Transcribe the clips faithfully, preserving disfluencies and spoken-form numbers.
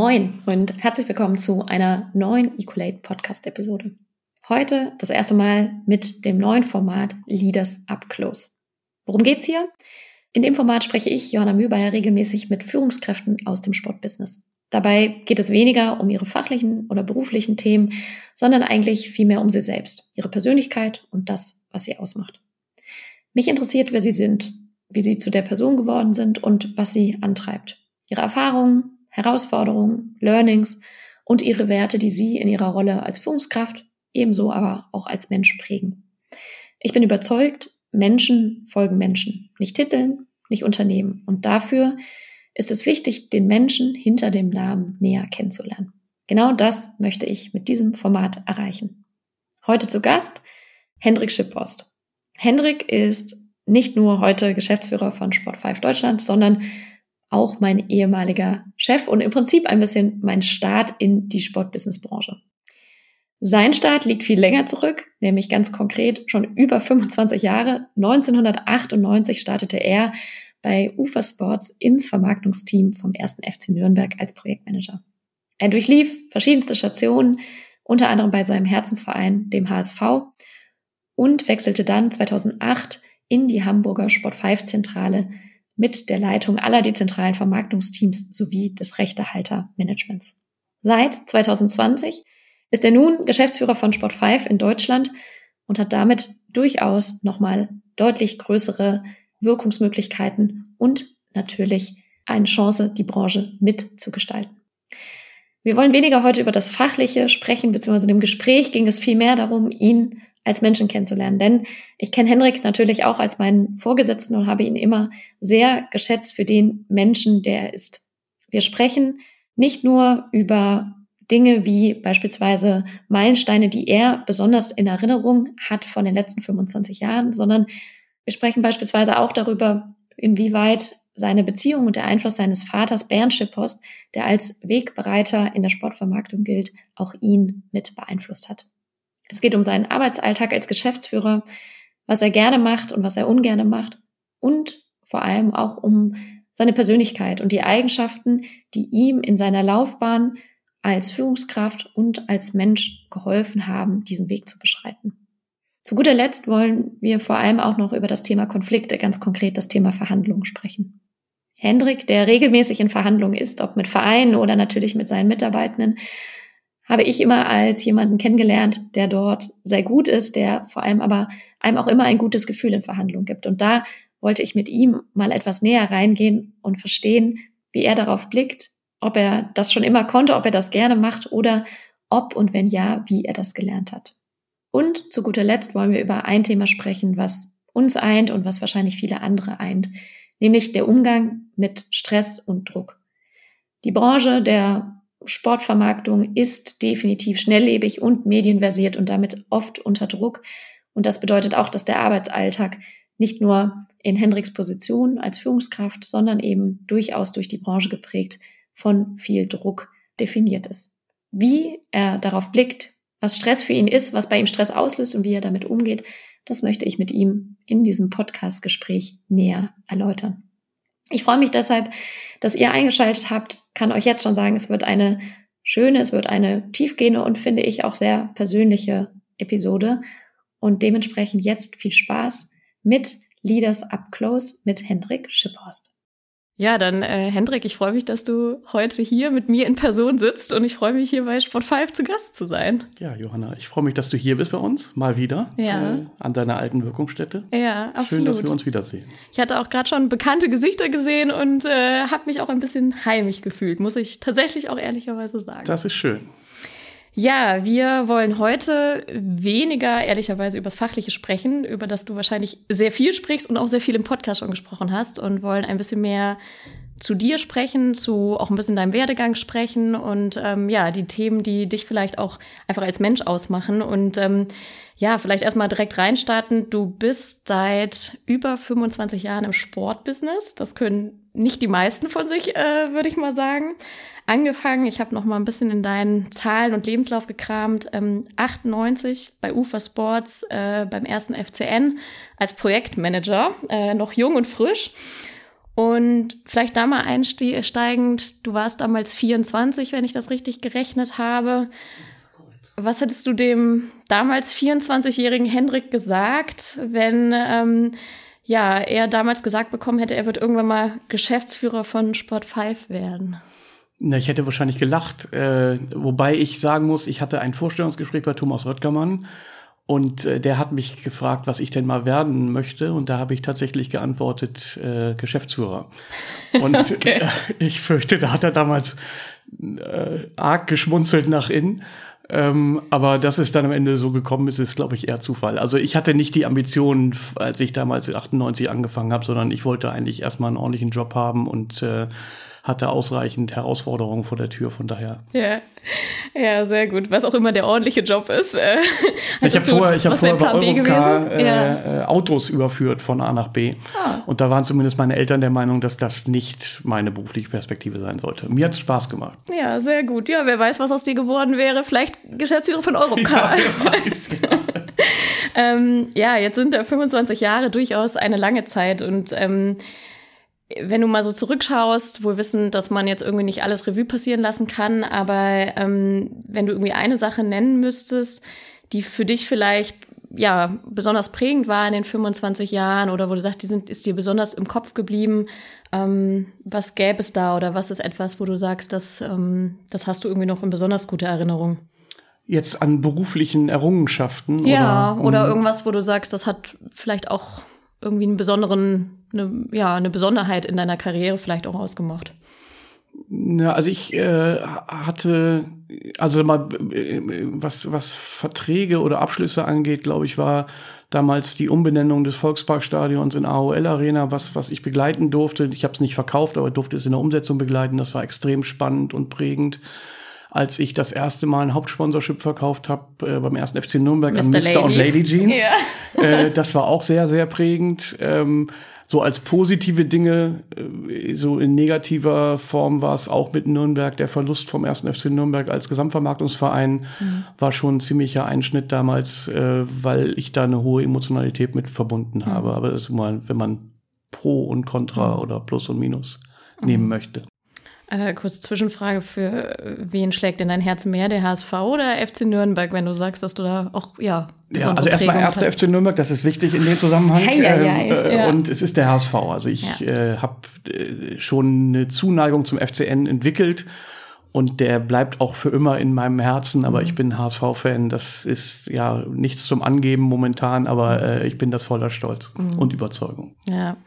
Moin und herzlich willkommen zu einer neuen Equalate Podcast-Episode. Heute das erste Mal mit dem neuen Format Leaders Up Close. Worum geht's hier? In dem Format spreche ich, Johanna Mühlbayer, regelmäßig mit Führungskräften aus dem Sportbusiness. Dabei geht es weniger um ihre fachlichen oder beruflichen Themen, sondern eigentlich vielmehr um sie selbst, ihre Persönlichkeit und das, was sie ausmacht. Mich interessiert, wer sie sind, wie sie zu der Person geworden sind und was sie antreibt. Ihre Erfahrungen, Herausforderungen, Learnings und ihre Werte, die sie in ihrer Rolle als Führungskraft, ebenso aber auch als Mensch prägen. Ich bin überzeugt, Menschen folgen Menschen, nicht Titeln, nicht Unternehmen. Und dafür ist es wichtig, den Menschen hinter dem Namen näher kennenzulernen. Genau das möchte ich mit diesem Format erreichen. Heute zu Gast Hendrik Schipphorst. Hendrik ist nicht nur heute Geschäftsführer von Sport fünf Deutschland, sondern auch mein ehemaliger Chef und im Prinzip ein bisschen mein Start in die Sportbusiness-Branche. Sein Start liegt viel länger zurück, nämlich ganz konkret schon über fünfundzwanzig Jahre. neunzehnhundertachtundneunzig startete er bei UFA Sports ins Vermarktungsteam vom ersten F C Nürnberg als Projektmanager. Er durchlief verschiedenste Stationen, unter anderem bei seinem Herzensverein, dem H S V, und wechselte dann zweitausendacht in die Hamburger Sport fünf Zentrale mit der Leitung aller dezentralen Vermarktungsteams sowie des Rechtehaltermanagements. Seit zweitausendzwanzig ist er nun Geschäftsführer von Sport fünf in Deutschland und hat damit durchaus nochmal deutlich größere Wirkungsmöglichkeiten und natürlich eine Chance, die Branche mitzugestalten. Wir wollen weniger heute über das Fachliche sprechen, beziehungsweise in dem Gespräch ging es vielmehr darum, ihn als Menschen kennenzulernen. Denn ich kenne Hendrik natürlich auch als meinen Vorgesetzten und habe ihn immer sehr geschätzt für den Menschen, der er ist. Wir sprechen nicht nur über Dinge wie beispielsweise Meilensteine, die er besonders in Erinnerung hat von den letzten fünfundzwanzig Jahren, sondern wir sprechen beispielsweise auch darüber, inwieweit seine Beziehung und der Einfluss seines Vaters Bernd Schipphorst, der als Wegbereiter in der Sportvermarktung gilt, auch ihn mit beeinflusst hat. Es geht um seinen Arbeitsalltag als Geschäftsführer, was er gerne macht und was er ungerne macht und vor allem auch um seine Persönlichkeit und die Eigenschaften, die ihm in seiner Laufbahn als Führungskraft und als Mensch geholfen haben, diesen Weg zu beschreiten. Zu guter Letzt wollen wir vor allem auch noch über das Thema Konflikte, ganz konkret das Thema Verhandlungen sprechen. Hendrik, der regelmäßig in Verhandlungen ist, ob mit Vereinen oder natürlich mit seinen Mitarbeitenden, habe ich immer als jemanden kennengelernt, der dort sehr gut ist, der vor allem aber einem auch immer ein gutes Gefühl in Verhandlungen gibt. Und da wollte ich mit ihm mal etwas näher reingehen und verstehen, wie er darauf blickt, ob er das schon immer konnte, ob er das gerne macht oder ob und wenn ja, wie er das gelernt hat. Und zu guter Letzt wollen wir über ein Thema sprechen, was uns eint und was wahrscheinlich viele andere eint, nämlich der Umgang mit Stress und Druck. Die Branche der Sportvermarktung ist definitiv schnelllebig und medienversiert und damit oft unter Druck. Und das bedeutet auch, dass der Arbeitsalltag nicht nur in Hendriks Position als Führungskraft, sondern eben durchaus durch die Branche geprägt von viel Druck definiert ist. Wie er darauf blickt, was Stress für ihn ist, was bei ihm Stress auslöst und wie er damit umgeht, das möchte ich mit ihm in diesem Podcast-Gespräch näher erläutern. Ich freue mich deshalb, dass ihr eingeschaltet habt, kann euch jetzt schon sagen, es wird eine schöne, es wird eine tiefgehende und finde ich auch sehr persönliche Episode und dementsprechend jetzt viel Spaß mit Leaders Up Close mit Hendrik Schipphorst. Ja, dann äh, Hendrik, ich freue mich, dass du heute hier mit mir in Person sitzt und ich freue mich, hier bei Sport fünf zu Gast zu sein. Ja, Johanna, ich freue mich, dass du hier bist bei uns, mal wieder, ja. äh, an deiner alten Wirkungsstätte. Ja, absolut. Schön, dass wir uns wiedersehen. Ich hatte auch gerade schon bekannte Gesichter gesehen und äh, habe mich auch ein bisschen heimisch gefühlt, muss ich tatsächlich auch ehrlicherweise sagen. Das ist schön. Ja, wir wollen heute weniger ehrlicherweise über das Fachliche sprechen, über das du wahrscheinlich sehr viel sprichst und auch sehr viel im Podcast schon gesprochen hast und wollen ein bisschen mehr zu dir sprechen, zu auch ein bisschen deinem Werdegang sprechen und ähm, ja, die Themen, die dich vielleicht auch einfach als Mensch ausmachen und ähm, ja, vielleicht erstmal direkt reinstarten. Du bist seit über fünfundzwanzig Jahren im Sportbusiness. Das können nicht die meisten von sich, äh, würde ich mal sagen. Angefangen, ich habe noch mal ein bisschen in deinen Zahlen und Lebenslauf gekramt, ähm, achtundneunzig bei UFA Sports äh, beim ersten F C N als Projektmanager, äh, noch jung und frisch. Und vielleicht da mal einsteigend, du warst damals vierundzwanzig, wenn ich das richtig gerechnet habe. Was hättest du dem damals vierundzwanzigjährigen Hendrik gesagt, wenn ähm, ja, er damals gesagt bekommen hätte, er wird irgendwann mal Geschäftsführer von Sport fünf werden? Na, ich hätte wahrscheinlich gelacht, äh, wobei ich sagen muss, ich hatte ein Vorstellungsgespräch bei Thomas Röttgermann und äh, der hat mich gefragt, was ich denn mal werden möchte, und da habe ich tatsächlich geantwortet, äh, Geschäftsführer. Und okay. äh, ich fürchte, da hat er damals äh, arg geschmunzelt nach innen. Ähm, aber dass es dann am Ende so gekommen ist, ist, glaube ich, eher Zufall. Also ich hatte nicht die Ambition, als ich damals achtundneunzig angefangen habe, sondern ich wollte eigentlich erstmal einen ordentlichen Job haben und äh, hatte ausreichend Herausforderungen vor der Tür, von daher. Ja, ja, sehr gut. Was auch immer der ordentliche Job ist. Äh, ich habe vorher, ich hab vorher bei Europcar äh, ja. äh, Autos überführt von A nach B. Ah. Und da waren zumindest meine Eltern der Meinung, dass das nicht meine berufliche Perspektive sein sollte. Mir hat es Spaß gemacht. Ja, sehr gut. Ja, wer weiß, was aus dir geworden wäre. Vielleicht Geschäftsführer von Europcar. Ja, wer weiß, ja. ähm, ja, jetzt sind da fünfundzwanzig Jahre durchaus eine lange Zeit, und ähm, wenn du mal so zurückschaust, wohl wissen, dass man jetzt irgendwie nicht alles Revue passieren lassen kann, aber ähm, wenn du irgendwie eine Sache nennen müsstest, die für dich vielleicht ja besonders prägend war in den fünfundzwanzig Jahren, oder wo du sagst, die sind, ist dir besonders im Kopf geblieben, ähm, was gäbe es da, oder was ist etwas, wo du sagst, das, ähm, das hast du irgendwie noch in besonders guter Erinnerung? Jetzt an beruflichen Errungenschaften? Ja, oder, oder um irgendwas, wo du sagst, das hat vielleicht auch irgendwie einen besonderen, eine, ja, eine Besonderheit in deiner Karriere vielleicht auch ausgemacht. Ja, also ich äh, hatte, also mal, was, was Verträge oder Abschlüsse angeht, glaube ich, war damals die Umbenennung des Volksparkstadions in A O L Arena, was, was ich begleiten durfte. Ich habe es nicht verkauft, aber durfte es in der Umsetzung begleiten. Das war extrem spannend und prägend. Als ich das erste Mal ein Hauptsponsorship verkauft habe, äh, beim ersten F C Nürnberg an Mister und Lady Jeans. Ja. Äh, das war auch sehr, sehr prägend. Ähm, so als positive Dinge, äh, so in negativer Form war es auch mit Nürnberg. Der Verlust vom ersten F C Nürnberg als Gesamtvermarktungsverein mhm. war schon ein ziemlicher Einschnitt damals, äh, weil ich da eine hohe Emotionalität mit verbunden mhm. habe. Aber das ist mal, wenn man Pro und Contra mhm. oder Plus und Minus mhm. nehmen möchte. Äh, kurze Zwischenfrage, für wen schlägt denn dein Herz mehr, der H S V oder F C Nürnberg, wenn du sagst, dass du da auch, ja, ja, also erstmal erster F C Nürnberg, das ist wichtig in dem Zusammenhang. Hey, hey, hey, ähm, äh, ja. Und es ist der H S V. Also ich ja. äh, habe äh, schon eine Zuneigung zum F C N entwickelt und der bleibt auch für immer in meinem Herzen. Aber mhm. ich bin H S V-Fan. Das ist ja nichts zum Angeben momentan, aber äh, ich bin das voller Stolz mhm. und Überzeugung. Ja,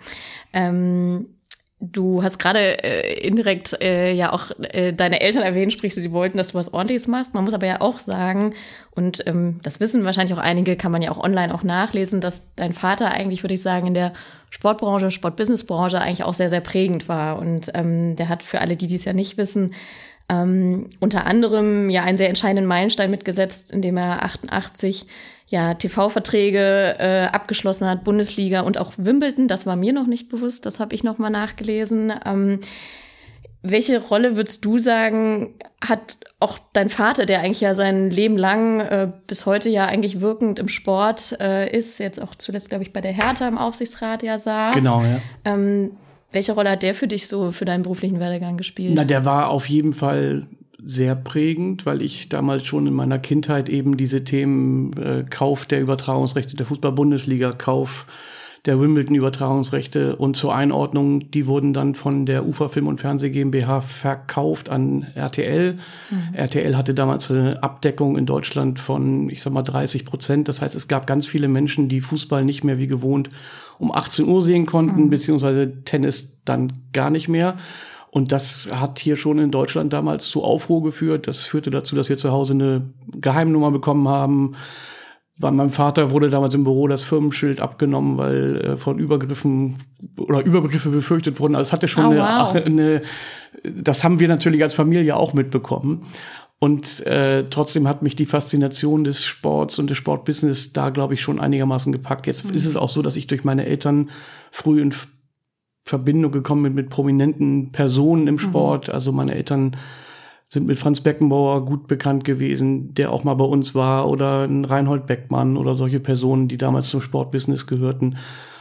ähm du hast gerade äh, indirekt äh, ja auch äh, deine Eltern erwähnt, sprich, sie wollten, dass du was Ordentliches machst. Man muss aber ja auch sagen, und ähm, das wissen wahrscheinlich auch einige, kann man ja auch online auch nachlesen, dass dein Vater eigentlich, würde ich sagen, in der Sportbranche, Sport-Business-Branche eigentlich auch sehr, sehr prägend war. Und ähm, der hat für alle, die dies ja nicht wissen, ähm, unter anderem ja einen sehr entscheidenden Meilenstein mitgesetzt, indem er achtundachtzig ja T V-Verträge äh, abgeschlossen hat, Bundesliga und auch Wimbledon. Das war mir noch nicht bewusst, das habe ich noch mal nachgelesen. Ähm, welche Rolle würdest du sagen, hat auch dein Vater, der eigentlich ja sein Leben lang äh, bis heute ja eigentlich wirkend im Sport äh, ist, jetzt auch zuletzt, glaube ich, bei der Hertha im Aufsichtsrat ja saß. Genau, ja. Ähm, welche Rolle hat der für dich so, für deinen beruflichen Werdegang gespielt? Na, der war auf jeden Fall sehr prägend, weil ich damals schon in meiner Kindheit eben diese Themen äh, Kauf der Übertragungsrechte der Fußball-Bundesliga, Kauf der Wimbledon-Übertragungsrechte und zur Einordnung, die wurden dann von der UFA Film- und Fernseh GmbH verkauft an R T L. Mhm. R T L hatte damals eine Abdeckung in Deutschland von, ich sag mal, dreißig Prozent. Das heißt, es gab ganz viele Menschen, die Fußball nicht mehr wie gewohnt um achtzehn Uhr sehen konnten, mhm. beziehungsweise Tennis dann gar nicht mehr. Und das hat hier schon in Deutschland damals zu Aufruhr geführt. Das führte dazu, dass wir zu Hause eine Geheimnummer bekommen haben. Bei meinem Vater wurde damals im Büro das Firmenschild abgenommen, weil äh, von Übergriffen oder Überbegriffe befürchtet wurden. Also es hatte schon oh, eine, wow. eine, das haben wir natürlich als Familie auch mitbekommen. Und äh, trotzdem hat mich die Faszination des Sports und des Sportbusiness da, glaube ich, schon einigermaßen gepackt. Jetzt mhm. ist es auch so, dass ich durch meine Eltern früh in Verbindung gekommen bin mit prominenten Personen im Sport. Mhm. Also meine Eltern sind mit Franz Beckenbauer gut bekannt gewesen, der auch mal bei uns war, oder ein Reinhold Beckmann oder solche Personen, die damals zum Sportbusiness gehörten.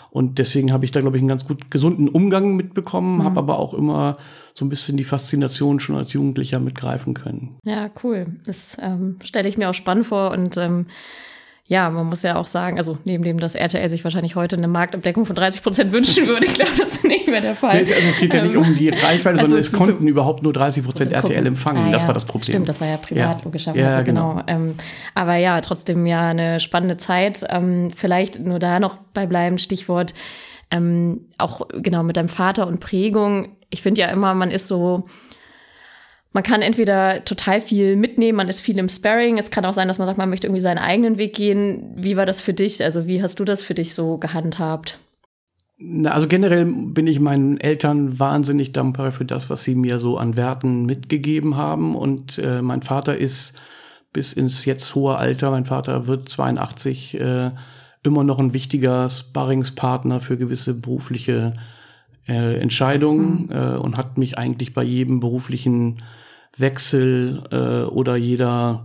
Und deswegen habe ich da, glaube ich, einen ganz gut gesunden Umgang mitbekommen, mhm. habe aber auch immer so ein bisschen die Faszination schon als Jugendlicher mitgreifen können. Ja, cool. Das ähm, stelle ich mir auch spannend vor und ähm, ja, man muss ja auch sagen, also neben dem, dass R T L sich wahrscheinlich heute eine Marktabdeckung von dreißig Prozent wünschen würde, ich glaube, das ist nicht mehr der Fall. Nee, also es geht ja nicht um die Reichweite, also sondern es konnten so überhaupt nur dreißig Prozent R T L empfangen. Ah, das ja. war das Problem. Stimmt, das war ja privat, ja. logischerweise, ja, genau. genau. Ähm, aber ja, trotzdem ja eine spannende Zeit. Ähm, vielleicht nur da noch bei bleiben, Stichwort ähm, auch genau mit deinem Vater und Prägung. Ich finde ja immer, man ist so... Man kann entweder total viel mitnehmen, man ist viel im Sparring. Es kann auch sein, dass man sagt, man möchte irgendwie seinen eigenen Weg gehen. Wie war das für dich? Also wie hast du das für dich so gehandhabt? Na, also generell bin ich meinen Eltern wahnsinnig dankbar für das, was sie mir so an Werten mitgegeben haben. Und äh, mein Vater ist bis ins jetzt hohe Alter, mein Vater wird zweiundachtzig, äh, immer noch ein wichtiger Sparringspartner für gewisse berufliche äh, Entscheidungen mhm. äh, und hat mich eigentlich bei jedem beruflichen Wechsel äh, oder jeder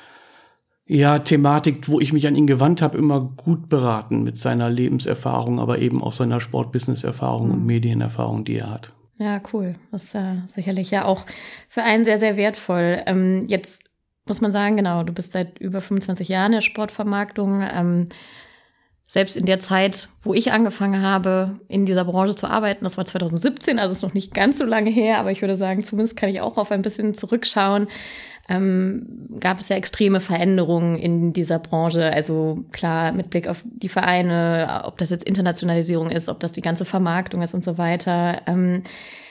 ja, Thematik, wo ich mich an ihn gewandt habe, immer gut beraten mit seiner Lebenserfahrung, aber eben auch seiner Sport-Business-Erfahrung mhm. und Medienerfahrung, die er hat. Ja, cool. Das ist äh, sicherlich ja auch für einen sehr, sehr wertvoll. Ähm, jetzt muss man sagen, genau, du bist seit über fünfundzwanzig Jahren in der Sportvermarktung. Ähm, Selbst in der Zeit, wo ich angefangen habe, in dieser Branche zu arbeiten, das war zwanzig siebzehn, also ist noch nicht ganz so lange her, aber ich würde sagen, zumindest kann ich auch auf ein bisschen zurückschauen, ähm, gab es ja extreme Veränderungen in dieser Branche. Also klar, mit Blick auf die Vereine, ob das jetzt Internationalisierung ist, ob das die ganze Vermarktung ist und so weiter. Ähm,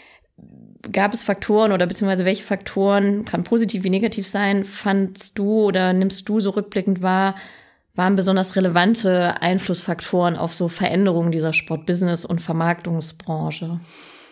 gab es Faktoren oder beziehungsweise welche Faktoren, kann positiv wie negativ sein, fandst du oder nimmst du so rückblickend wahr, waren besonders relevante Einflussfaktoren auf so Veränderungen dieser Sportbusiness- und Vermarktungsbranche?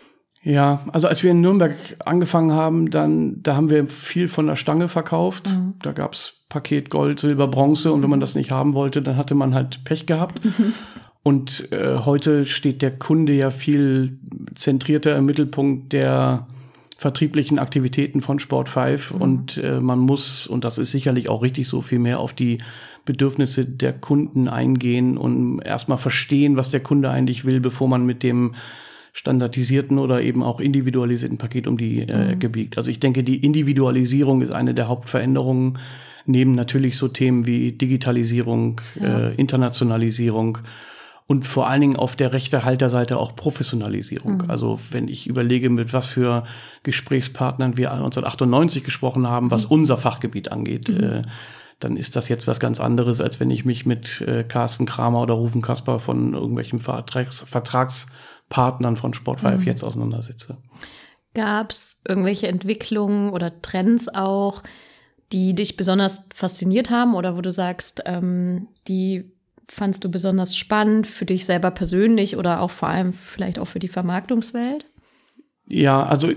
Ja, also als wir in Nürnberg angefangen haben, dann da haben wir viel von der Stange verkauft. Mhm. Da gab's Paket Gold, Silber, Bronze und wenn man das nicht haben wollte, dann hatte man halt Pech gehabt. Mhm. Und äh, heute steht der Kunde ja viel zentrierter im Mittelpunkt der vertrieblichen Aktivitäten von Sport fünf mhm. und äh, man muss, und das ist sicherlich auch richtig so, viel mehr auf die Bedürfnisse der Kunden eingehen und erstmal verstehen, was der Kunde eigentlich will, bevor man mit dem standardisierten oder eben auch individualisierten Paket um die äh, Ecke biegt. Also ich denke, die Individualisierung ist eine der Hauptveränderungen, neben natürlich so Themen wie Digitalisierung, ja. äh, Internationalisierung und vor allen Dingen auf der Rechtehalterseite auch Professionalisierung. Mhm. Also wenn ich überlege, mit was für Gesprächspartnern wir neunzehnhundertachtundneunzig gesprochen haben, was mhm. unser Fachgebiet angeht, mhm. äh, dann ist das jetzt was ganz anderes, als wenn ich mich mit äh, Carsten Kramer oder Rufen Kasper von irgendwelchen Vertrags- Vertragspartnern von Sport fünf mhm. jetzt auseinandersetze. Gab es irgendwelche Entwicklungen oder Trends auch, die dich besonders fasziniert haben oder wo du sagst, ähm, die fandst du besonders spannend für dich selber persönlich oder auch vor allem vielleicht auch für die Vermarktungswelt? Ja, also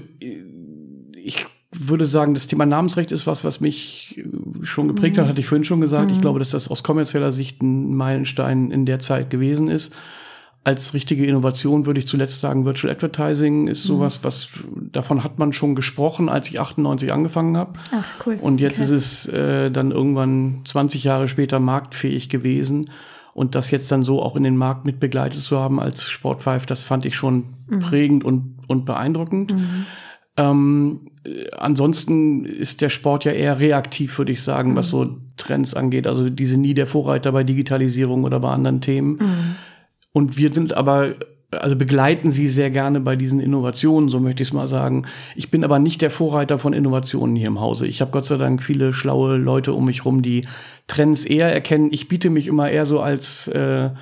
ich würde sagen, das Thema Namensrecht ist was, was mich schon geprägt mhm. hat, hatte ich vorhin schon gesagt. Mhm. Ich glaube, dass das aus kommerzieller Sicht ein Meilenstein in der Zeit gewesen ist. Als richtige Innovation würde ich zuletzt sagen, Virtual Advertising ist sowas, was davon hat man schon gesprochen, als ich achtundneunzig angefangen habe. Ach, cool. Und jetzt okay. ist es äh, dann irgendwann zwanzig Jahre später marktfähig gewesen. Und das jetzt dann so auch in den Markt mit begleitet zu haben als Sport fünf, das fand ich schon mhm. prägend und, und beeindruckend. Mhm. Ähm, ansonsten ist der Sport ja eher reaktiv, würde ich sagen, mhm. was so Trends angeht. Also die sind nie der Vorreiter bei Digitalisierung oder bei anderen Themen. Mhm. Und wir sind aber, also begleiten sie sehr gerne bei diesen Innovationen, so möchte ich es mal sagen. Ich bin aber nicht der Vorreiter von Innovationen hier im Hause. Ich habe Gott sei Dank viele schlaue Leute um mich rum, die Trends eher erkennen. Ich biete mich immer eher so als, äh,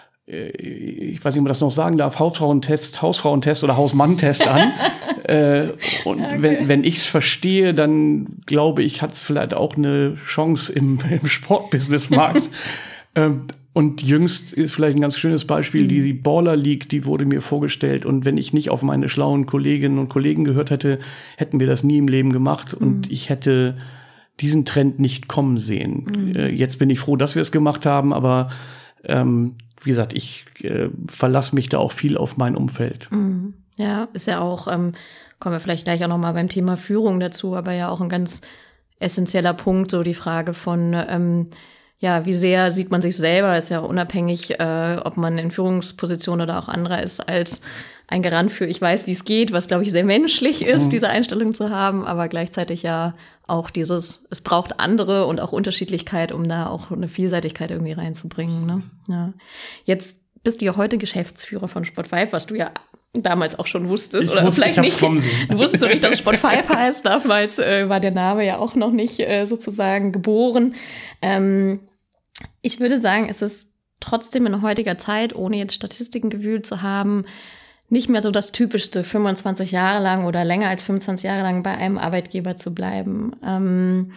ich weiß nicht, ob man das noch sagen darf, Hausfrauentest, Hausfrauentest oder Hausmann-Test an. äh, und okay. wenn, wenn ich es verstehe, dann glaube ich, hat es vielleicht auch eine Chance im, im Sportbusinessmarkt. ähm, Und jüngst ist vielleicht ein ganz schönes Beispiel, die, die Baller League, die wurde mir vorgestellt. Und wenn ich nicht auf meine schlauen Kolleginnen und Kollegen gehört hätte, hätten wir das nie im Leben gemacht. Mhm. Und ich hätte diesen Trend nicht kommen sehen. Mhm. Äh, jetzt bin ich froh, dass wir es gemacht haben. Aber ähm, wie gesagt, ich äh, verlasse mich da auch viel auf mein Umfeld. Mhm. Ja, ist ja auch, ähm, kommen wir vielleicht gleich auch noch mal beim Thema Führung dazu, aber ja auch ein ganz essentieller Punkt, so die Frage von, ähm, ja, wie sehr sieht man sich selber, ist ja unabhängig, äh, ob man in Führungsposition oder auch anderer ist, als ein Garant für, ich weiß, wie es geht, was, glaube ich, sehr menschlich ist, mhm. diese Einstellung zu haben, aber gleichzeitig ja auch dieses, es braucht andere und auch Unterschiedlichkeit, um da auch eine Vielseitigkeit irgendwie reinzubringen. Ne? Ja. Jetzt bist du ja heute Geschäftsführer von Sport fünf, was du ja damals auch schon wusstest. Ich oder wusste, vielleicht ich nicht. Kommen sehen. Du wusstest so nicht, dass Sport fünf heißt. Damals äh, war der Name ja auch noch nicht äh, sozusagen geboren. Ähm, ich würde sagen, es ist trotzdem in heutiger Zeit, ohne jetzt Statistiken gewühlt zu haben, nicht mehr so das Typischste, fünfundzwanzig Jahre lang oder länger als fünfundzwanzig Jahre lang bei einem Arbeitgeber zu bleiben. Ähm,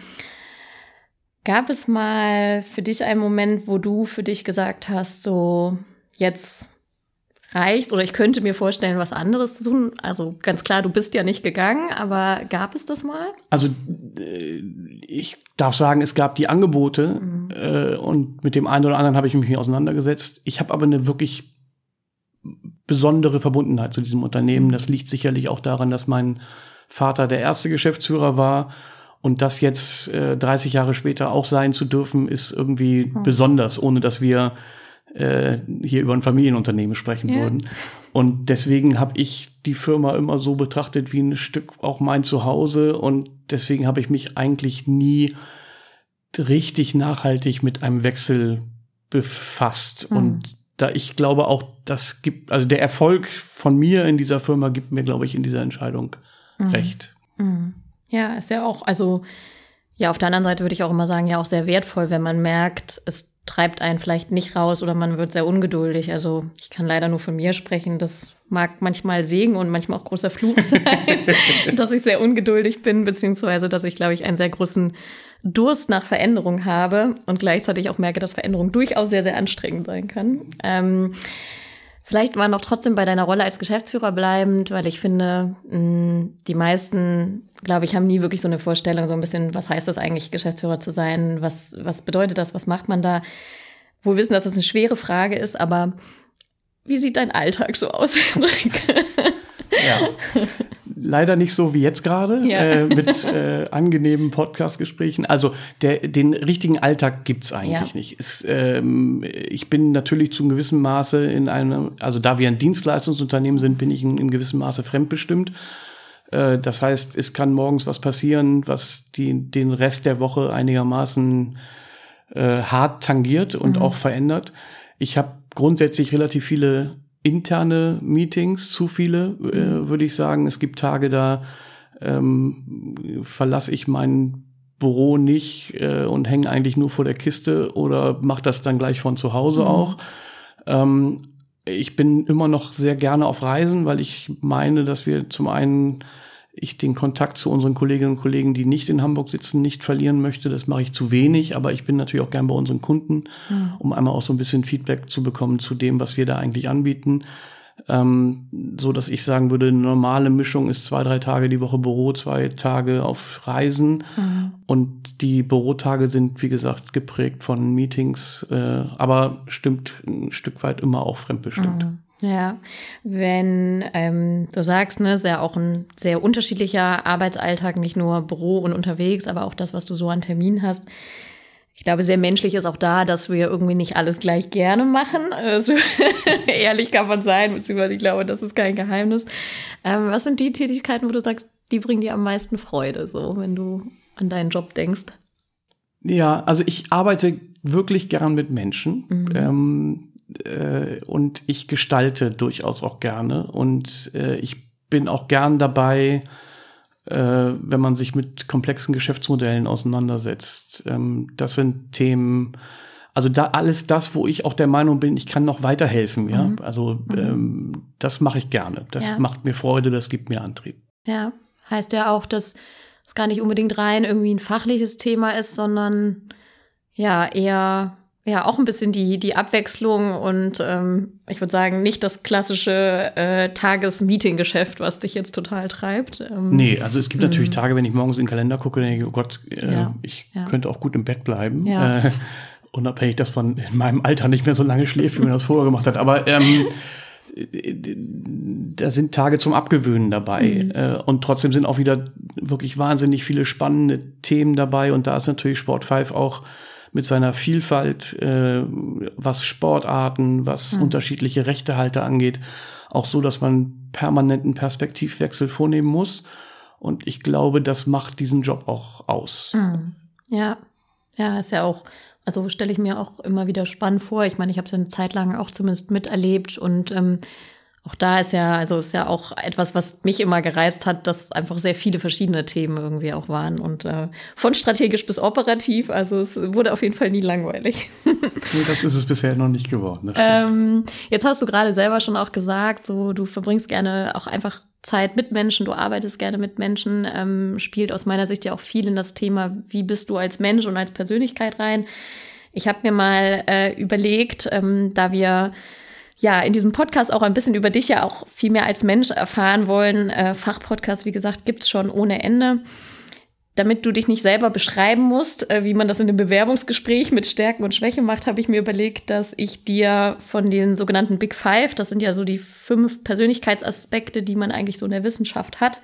gab es mal für dich einen Moment, wo du für dich gesagt hast, so jetzt reicht's oder ich könnte mir vorstellen, was anderes zu tun? Also ganz klar, du bist ja nicht gegangen, aber gab es das mal? Also ich darf sagen, es gab die Angebote mhm. äh, und mit dem einen oder anderen habe ich mich auseinandergesetzt. Ich habe aber eine wirklich besondere Verbundenheit zu diesem Unternehmen. Das liegt sicherlich auch daran, dass mein Vater der erste Geschäftsführer war und das jetzt äh, dreißig Jahre später auch sein zu dürfen, ist irgendwie mhm. besonders, ohne dass wir äh, hier über ein Familienunternehmen sprechen ja. würden. Und deswegen habe ich die Firma immer so betrachtet wie ein Stück auch mein Zuhause und deswegen habe ich mich eigentlich nie richtig nachhaltig mit einem Wechsel befasst. Mhm. Und da ich glaube auch, das gibt, also der Erfolg von mir in dieser Firma gibt mir, glaube ich, in dieser Entscheidung mhm. recht. Mhm. Ja, ist ja auch, also ja, auf der anderen Seite würde ich auch immer sagen, ja auch sehr wertvoll, wenn man merkt, es treibt einen vielleicht nicht raus oder man wird sehr ungeduldig. Also ich kann leider nur von mir sprechen, das mag manchmal Segen und manchmal auch großer Fluch sein, dass ich sehr ungeduldig bin, beziehungsweise dass ich, glaube ich, einen sehr großen Durst nach Veränderung habe und gleichzeitig auch merke, dass Veränderung durchaus sehr, sehr anstrengend sein kann. Ähm, vielleicht mal noch trotzdem bei deiner Rolle als Geschäftsführer bleibend, weil ich finde, mh, die meisten, glaube ich, haben nie wirklich so eine Vorstellung, so ein bisschen, was heißt das eigentlich, Geschäftsführer zu sein? Was, was bedeutet das? Was macht man da? Wohl wissen, dass das eine schwere Frage ist, aber wie sieht dein Alltag so aus, Henrik? Ja, leider nicht so wie jetzt gerade, ja. äh, mit äh, angenehmen Podcast-Gesprächen. Also der, den richtigen Alltag gibt's eigentlich ja. nicht. Es, ähm, ich bin natürlich zu einem gewissen Maße in einem, also da wir ein Dienstleistungsunternehmen sind, bin ich in, in gewissem Maße fremdbestimmt. Äh, das heißt, es kann morgens was passieren, was die, den Rest der Woche einigermaßen äh, hart tangiert und mhm. auch verändert. Ich habe grundsätzlich relativ viele interne Meetings, zu viele, äh, würde ich sagen. Es gibt Tage, da ähm, verlasse ich mein Büro nicht äh, und hänge eigentlich nur vor der Kiste oder mache das dann gleich von zu Hause mhm. auch. Ähm, ich bin immer noch sehr gerne auf Reisen, weil ich meine, dass wir zum einen ich den Kontakt zu unseren Kolleginnen und Kollegen, die nicht in Hamburg sitzen, nicht verlieren möchte. Das mache ich zu wenig, aber ich bin natürlich auch gern bei unseren Kunden, mhm. um einmal auch so ein bisschen Feedback zu bekommen zu dem, was wir da eigentlich anbieten. Ähm, so dass ich sagen würde, eine normale Mischung ist zwei, drei Tage die Woche Büro, zwei Tage auf Reisen. Mhm. Und die Bürotage sind, wie gesagt, geprägt von Meetings, äh, aber stimmt ein Stück weit immer auch fremdbestimmt. Mhm. Ja, wenn ähm, du sagst, ne, ist ja auch ein sehr unterschiedlicher Arbeitsalltag, nicht nur Büro und unterwegs, aber auch das, was du so an Terminen hast. Ich glaube, sehr menschlich ist auch da, dass wir irgendwie nicht alles gleich gerne machen. Also, ehrlich kann man sein, beziehungsweise ich glaube, das ist kein Geheimnis. Ähm, was sind die Tätigkeiten, wo du sagst, die bringen dir am meisten Freude, so wenn du an deinen Job denkst? Ja, also ich arbeite wirklich gern mit Menschen. Mhm. Ähm, und ich gestalte durchaus auch gerne und äh, ich bin auch gern dabei, äh, wenn man sich mit komplexen Geschäftsmodellen auseinandersetzt. Ähm, das sind Themen, also da alles das, wo ich auch der Meinung bin, ich kann noch weiterhelfen. Ja, mhm. also ähm, das mache ich gerne. Das ja. macht mir Freude, das gibt mir Antrieb. Ja, heißt ja auch, dass es gar nicht unbedingt rein irgendwie ein fachliches Thema ist, sondern ja eher Ja, auch ein bisschen die die Abwechslung und ähm, ich würde sagen, nicht das klassische äh, Tages-Meeting-Geschäft, was dich jetzt total treibt. Ähm, nee, also es gibt m- natürlich Tage, wenn ich morgens in den Kalender gucke, denke ich, oh Gott, äh, ja, ja. ich könnte auch gut im Bett bleiben. Ja. Äh, unabhängig, dass man in meinem Alter nicht mehr so lange schläft, wie man das vorher gemacht hat. Aber ähm, da sind Tage zum Abgewöhnen dabei. Mhm. Äh, und trotzdem sind auch wieder wirklich wahnsinnig viele spannende Themen dabei. Und da ist natürlich Sport fünf auch mit seiner Vielfalt, äh, was Sportarten, was mhm. unterschiedliche Rechtehalter angeht, auch so, dass man permanenten Perspektivwechsel vornehmen muss. Und ich glaube, das macht diesen Job auch aus. Mhm. Ja, ja, ist ja auch, also stelle ich mir auch immer wieder spannend vor. Ich meine, ich habe es ja eine Zeit lang auch zumindest miterlebt und ähm, auch da ist ja, also ist ja auch etwas, was mich immer gereizt hat, dass einfach sehr viele verschiedene Themen irgendwie auch waren und äh, von strategisch bis operativ, also es wurde auf jeden Fall nie langweilig. Nee, das ist es bisher noch nicht geworden. Ähm, jetzt hast du gerade selber schon auch gesagt, so du verbringst gerne auch einfach Zeit mit Menschen, du arbeitest gerne mit Menschen, ähm, spielt aus meiner Sicht ja auch viel in das Thema, wie bist du als Mensch und als Persönlichkeit rein. Ich habe mir mal äh, überlegt, ähm, da wir ja in diesem Podcast auch ein bisschen über dich ja auch viel mehr als Mensch erfahren wollen, äh, Fachpodcast, wie gesagt, gibt's schon ohne Ende. Damit du dich nicht selber beschreiben musst, äh, wie man das in einem Bewerbungsgespräch mit Stärken und Schwächen macht, habe ich mir überlegt, dass ich dir von den sogenannten Big Five, das sind ja so die fünf Persönlichkeitsaspekte, die man eigentlich so in der Wissenschaft hat,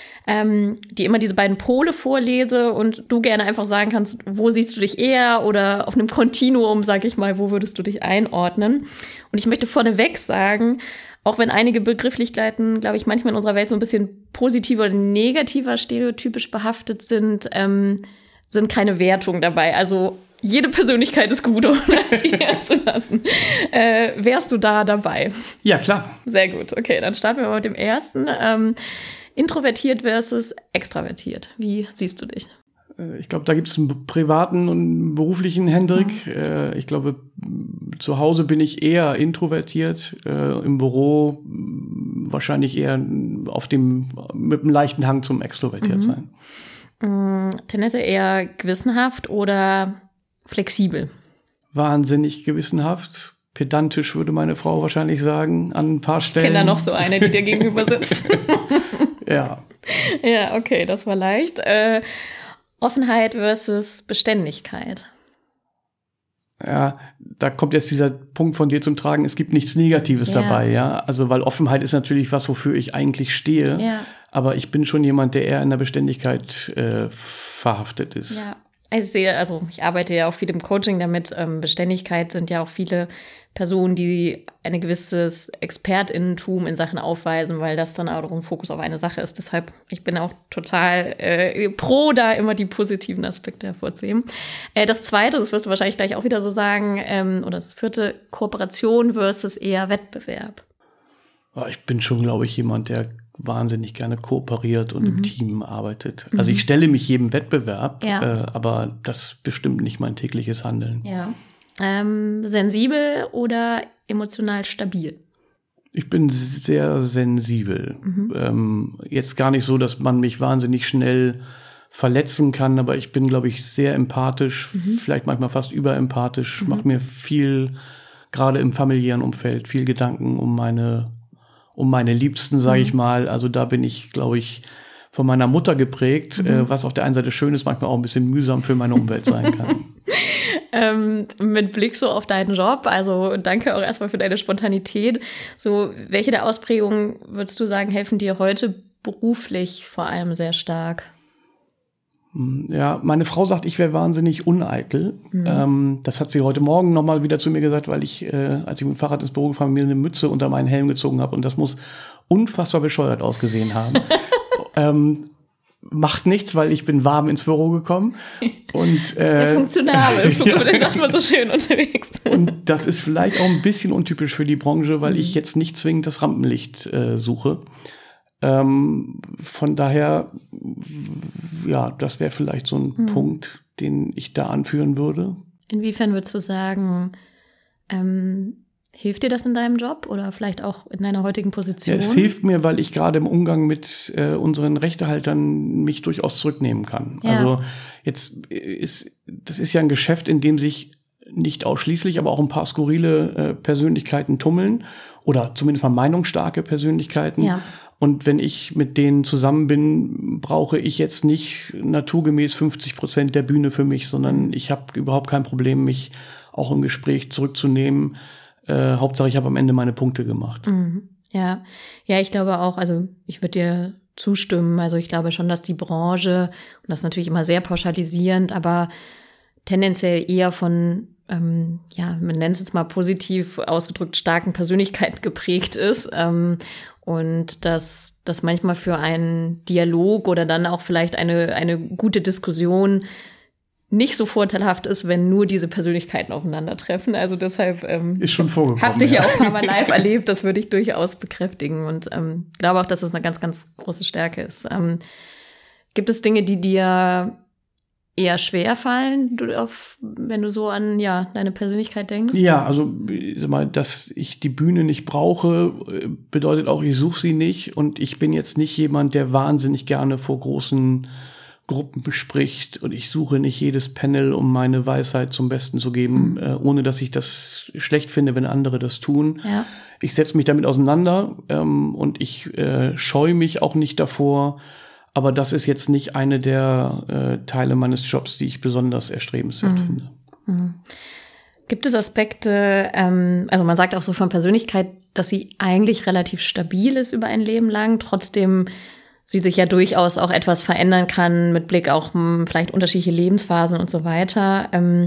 ähm, die immer diese beiden Pole vorlese und du gerne einfach sagen kannst, wo siehst du dich eher oder auf einem Kontinuum, sag ich mal, wo würdest du dich einordnen? Und ich möchte vorneweg sagen, auch wenn einige Begrifflichkeiten, glaube ich, manchmal in unserer Welt so ein bisschen positiver oder negativer stereotypisch behaftet sind, ähm, sind keine Wertungen dabei. Also jede Persönlichkeit ist gut, ohne sie zu lassen. Äh, wärst du da dabei? Ja, klar. Sehr gut. Okay, dann starten wir mal mit dem ersten. Ähm, introvertiert versus extravertiert. Wie siehst du dich? Ich glaube, da gibt es einen privaten und einen beruflichen Hendrik. Mhm. Ich glaube, zu Hause bin ich eher introvertiert, im Büro wahrscheinlich eher auf dem, mit einem leichten Hang zum Extrovertiertsein. Mhm. Tendenziell eher gewissenhaft oder flexibel? Wahnsinnig gewissenhaft. Pedantisch würde meine Frau wahrscheinlich sagen, an ein paar Stellen. Ich kenne da noch so eine, die dir gegenüber sitzt. Ja. Ja, okay, das war leicht. Äh, Offenheit versus Beständigkeit. Ja, da kommt jetzt dieser Punkt von dir zum Tragen, es gibt nichts Negatives ja. dabei, ja. Also, weil Offenheit ist natürlich was, wofür ich eigentlich stehe. Ja. Aber ich bin schon jemand, der eher in der Beständigkeit äh, verhaftet ist. Ja. Ich sehe, also ich arbeite ja auch viel im Coaching damit. Ähm, Beständigkeit sind ja auch viele Personen, die ein gewisses ExpertInnentum in Sachen aufweisen, weil das dann auch ein Fokus auf eine Sache ist. Deshalb, ich bin auch total äh, pro, da immer die positiven Aspekte hervorzuheben. Äh, das zweite, das wirst du wahrscheinlich gleich auch wieder so sagen, ähm, oder das vierte, Kooperation versus eher Wettbewerb. Ich bin schon, glaube ich, jemand, der wahnsinnig gerne kooperiert und mhm. im Team arbeitet. Mhm. Also ich stelle mich jedem Wettbewerb, ja. äh, aber das bestimmt nicht mein tägliches Handeln. Ja. Ähm, sensibel oder emotional stabil? Ich bin sehr sensibel. Mhm. Ähm, jetzt gar nicht so, dass man mich wahnsinnig schnell verletzen kann, aber ich bin, glaube ich, sehr empathisch, mhm. vielleicht manchmal fast überempathisch, mhm. mache mir viel, gerade im familiären Umfeld, viel Gedanken um meine um meine Liebsten, sage mhm. ich mal. Also da bin ich, glaube ich, von meiner Mutter geprägt, mhm. äh, was auf der einen Seite schön ist, manchmal auch ein bisschen mühsam für meine Umwelt sein kann. ähm, mit Blick so auf deinen Job, also danke auch erstmal für deine Spontanität. So, welche der Ausprägungen, würdest du sagen, helfen dir heute beruflich vor allem sehr stark? Ja, meine Frau sagt, ich wäre wahnsinnig uneitel. Mhm. Ähm, das hat sie heute Morgen nochmal wieder zu mir gesagt, weil ich, äh, als ich mit dem Fahrrad ins Büro gefahren bin, mir eine Mütze unter meinen Helm gezogen habe. Und das muss unfassbar bescheuert ausgesehen haben. ähm, macht nichts, weil ich bin warm ins Büro gekommen. Und, äh, sehr funktionabel, ja. Das sagt man so schön unterwegs. Und das ist vielleicht auch ein bisschen untypisch für die Branche, weil mhm. ich jetzt nicht zwingend das Rampenlicht äh, suche. Ähm, von daher, ja, das wäre vielleicht so ein hm. Punkt, den ich da anführen würde. Inwiefern würdest du sagen, ähm, hilft dir das in deinem Job oder vielleicht auch in deiner heutigen Position? Ja, es hilft mir, weil ich gerade im Umgang mit äh, unseren Rechtehaltern mich durchaus zurücknehmen kann. Ja. Also jetzt ist, das ist ja ein Geschäft, in dem sich nicht ausschließlich, aber auch ein paar skurrile äh, Persönlichkeiten tummeln oder zumindest mal meinungsstarke Persönlichkeiten. Ja. Und wenn ich mit denen zusammen bin, brauche ich jetzt nicht naturgemäß fünfzig Prozent der Bühne für mich, sondern ich habe überhaupt kein Problem, mich auch im Gespräch zurückzunehmen. Äh, Hauptsache, ich habe am Ende meine Punkte gemacht. Mhm. Ja, ja, ich glaube auch, also ich würde dir zustimmen. Also ich glaube schon, dass die Branche, und das ist natürlich immer sehr pauschalisierend, aber tendenziell eher von, ähm, ja, man nennt es jetzt mal positiv ausgedrückt, starken Persönlichkeiten geprägt ist. Ähm, und dass das manchmal für einen Dialog oder dann auch vielleicht eine, eine gute Diskussion nicht so vorteilhaft ist, wenn nur diese Persönlichkeiten aufeinandertreffen. Also deshalb ähm, ist schon vorgekommen. Habe ich ja auch ein paar Mal live erlebt, das würde ich durchaus bekräftigen und ähm, glaube auch, dass das eine ganz, ganz große Stärke ist. Ähm, gibt es Dinge, die dir eher schwer fallen, du auf, wenn du so an ja deine Persönlichkeit denkst? Ja, also sag mal, dass ich die Bühne nicht brauche, bedeutet auch, ich suche sie nicht und ich bin jetzt nicht jemand, der wahnsinnig gerne vor großen Gruppen bespricht und ich suche nicht jedes Panel, um meine Weisheit zum Besten zu geben, mhm. äh, ohne dass ich das schlecht finde, wenn andere das tun. Ja. Ich setze mich damit auseinander ähm, und ich äh, scheue mich auch nicht davor, aber das ist jetzt nicht eine der äh, Teile meines Jobs, die ich besonders erstrebenswert mhm. finde. Mhm. Gibt es Aspekte, ähm, also man sagt auch so von Persönlichkeit, dass sie eigentlich relativ stabil ist über ein Leben lang, trotzdem sie sich ja durchaus auch etwas verändern kann mit Blick auch um vielleicht unterschiedliche Lebensphasen und so weiter. Ähm,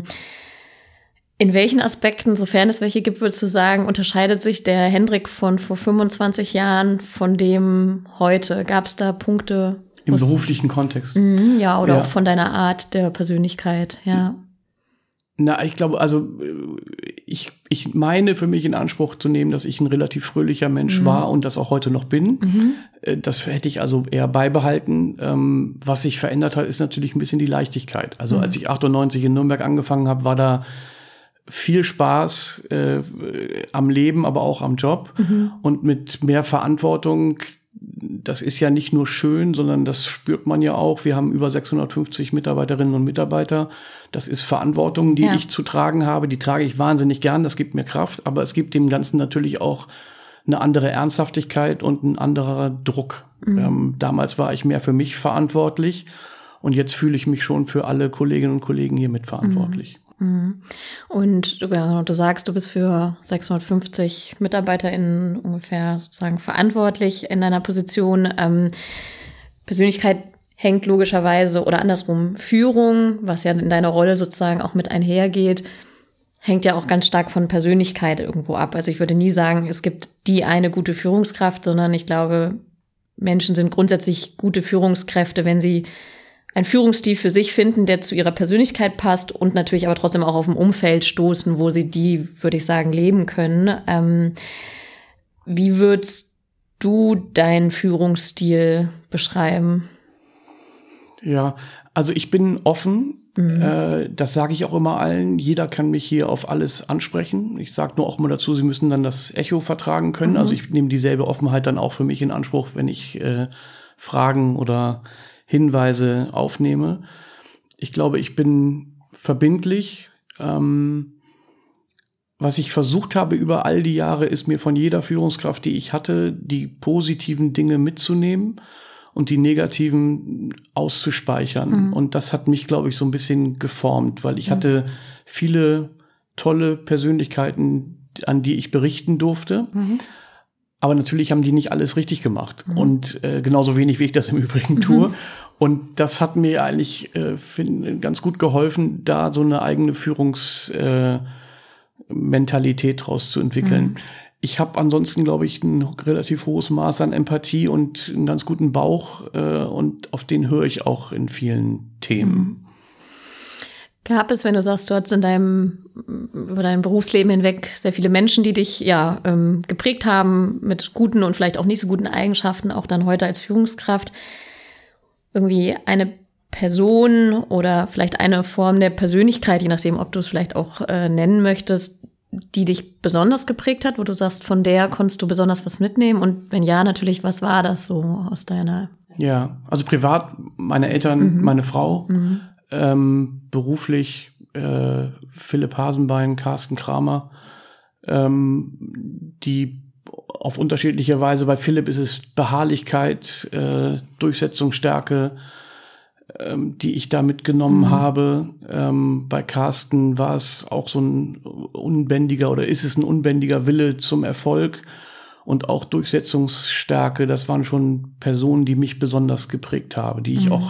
in welchen Aspekten, sofern es welche gibt, würdest du sagen, unterscheidet sich der Hendrik von vor fünfundzwanzig Jahren von dem heute? Gab es da Punkte? Im beruflichen Kontext? Mhm, ja, oder ja. auch von deiner Art der Persönlichkeit, ja. Na, ich glaube, also ich, ich meine für mich in Anspruch zu nehmen, dass ich ein relativ fröhlicher Mensch mhm. war und das auch heute noch bin. Mhm. Das hätte ich also eher beibehalten. Ähm, was sich verändert hat, ist natürlich ein bisschen die Leichtigkeit. Also mhm. als ich achtundneunzig in Nürnberg angefangen habe, war da viel Spaß äh, am Leben, aber auch am Job mhm. und mit mehr Verantwortung. Das ist ja nicht nur schön, sondern das spürt man ja auch. Wir haben über sechshundertfünfzig Mitarbeiterinnen und Mitarbeiter. Das ist Verantwortung, die ja. ich zu tragen habe. Die trage ich wahnsinnig gern. Das gibt mir Kraft. Aber es gibt dem Ganzen natürlich auch eine andere Ernsthaftigkeit und ein anderer Druck. Mhm. Ähm, damals war ich mehr für mich verantwortlich. Und jetzt fühle ich mich schon für alle Kolleginnen und Kollegen hier mitverantwortlich. Mhm. Und ja, du sagst, du bist für sechshundertfünfzig MitarbeiterInnen ungefähr sozusagen verantwortlich in deiner Position. Ähm, Persönlichkeit hängt logischerweise oder andersrum Führung, was ja in deiner Rolle sozusagen auch mit einhergeht, hängt ja auch ganz stark von Persönlichkeit irgendwo ab. Also ich würde nie sagen, es gibt die eine gute Führungskraft, sondern ich glaube, Menschen sind grundsätzlich gute Führungskräfte, wenn sie einen Führungsstil für sich finden, der zu ihrer Persönlichkeit passt und natürlich aber trotzdem auch auf ein Umfeld stoßen, wo sie die, würde ich sagen, leben können. Ähm, wie würdest du deinen Führungsstil beschreiben? Ja, also ich bin offen. Mhm. Äh, das sage ich auch immer allen. Jeder kann mich hier auf alles ansprechen. Ich sage nur auch immer dazu, sie müssen dann das Echo vertragen können. Mhm. Also ich nehme dieselbe Offenheit dann auch für mich in Anspruch, wenn ich äh, Fragen oder Hinweise aufnehme. Ich glaube, ich bin verbindlich. Ähm, was ich versucht habe über all die Jahre, ist mir von jeder Führungskraft, die ich hatte, die positiven Dinge mitzunehmen und die negativen auszuspeichern. Mhm. Und das hat mich, glaube ich, so ein bisschen geformt, weil ich mhm. hatte viele tolle Persönlichkeiten, an die ich berichten durfte. Mhm. Aber natürlich haben die nicht alles richtig gemacht. Mhm. Und äh, genauso wenig, wie ich das im Übrigen tue. Mhm. Und das hat mir eigentlich äh, find, ganz gut geholfen, da so eine eigene Führungsmentalität äh, draus zu entwickeln. Mhm. Ich habe ansonsten, glaube ich, ein relativ hohes Maß an Empathie und einen ganz guten Bauch. Äh, und auf den höre ich auch in vielen Themen. Mhm. Gab es, wenn du sagst, du hattest in deinem, über dein Berufsleben hinweg sehr viele Menschen, die dich ja ähm, geprägt haben mit guten und vielleicht auch nicht so guten Eigenschaften, auch dann heute als Führungskraft, irgendwie eine Person oder vielleicht eine Form der Persönlichkeit, je nachdem, ob du es vielleicht auch äh, nennen möchtest, die dich besonders geprägt hat, wo du sagst, von der konntest du besonders was mitnehmen? Und wenn ja, natürlich, was war das so aus deiner? Ja, also privat, meine Eltern, mhm. meine Frau, mhm. Ähm, beruflich äh, Philipp Hasenbein, Carsten Kramer, ähm, die auf unterschiedliche Weise, bei Philipp ist es Beharrlichkeit, äh, Durchsetzungsstärke, ähm, die ich da mitgenommen mhm. habe. Ähm, bei Carsten war es auch so ein unbändiger oder ist es ein unbändiger Wille zum Erfolg und auch Durchsetzungsstärke. Das waren schon Personen, die mich besonders geprägt haben, die ich mhm. auch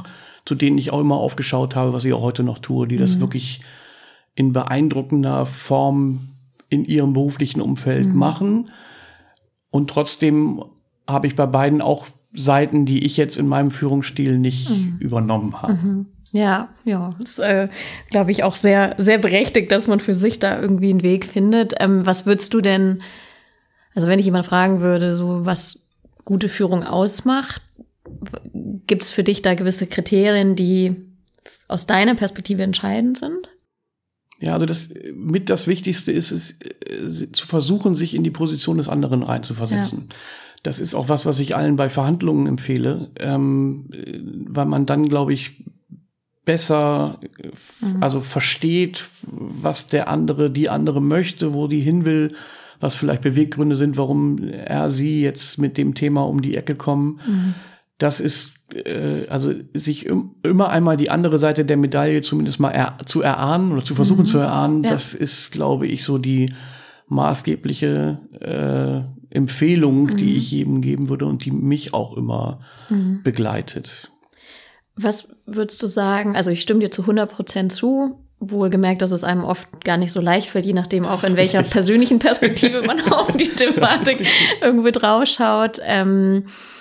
zu denen ich auch immer aufgeschaut habe, was ich auch heute noch tue, die das mhm. wirklich in beeindruckender Form in ihrem beruflichen Umfeld mhm. machen. Und trotzdem habe ich bei beiden auch Seiten, die ich jetzt in meinem Führungsstil nicht mhm. übernommen habe. Mhm. Ja, ja, das ist, äh, glaube ich, auch sehr, sehr berechtigt, dass man für sich da irgendwie einen Weg findet. Ähm, was würdest du denn, also wenn ich jemand fragen würde, so was gute Führung ausmacht, gibt es für dich da gewisse Kriterien, die aus deiner Perspektive entscheidend sind? Ja, also das mit das Wichtigste ist es, äh, zu versuchen, sich in die Position des anderen reinzuversetzen. Ja. Das ist auch was, was ich allen bei Verhandlungen empfehle, ähm, weil man dann, glaube ich, besser, mhm. also versteht, was der andere, die andere möchte, wo die hin will, was vielleicht Beweggründe sind, warum er, sie jetzt mit dem Thema um die Ecke kommen. Mhm. Das ist, äh, also sich im, immer einmal die andere Seite der Medaille zumindest mal er, zu erahnen oder zu versuchen mhm. zu erahnen, ja. das ist, glaube ich, so die maßgebliche äh, Empfehlung, mhm. die ich jedem geben würde und die mich auch immer mhm. begleitet. Was würdest du sagen, also ich stimme dir zu hundert Prozent zu, wohlgemerkt, dass es einem oft gar nicht so leicht fällt, je nachdem auch in welcher richtig. persönlichen Perspektive man auf die Thematik irgendwie drauf schaut. Ähm,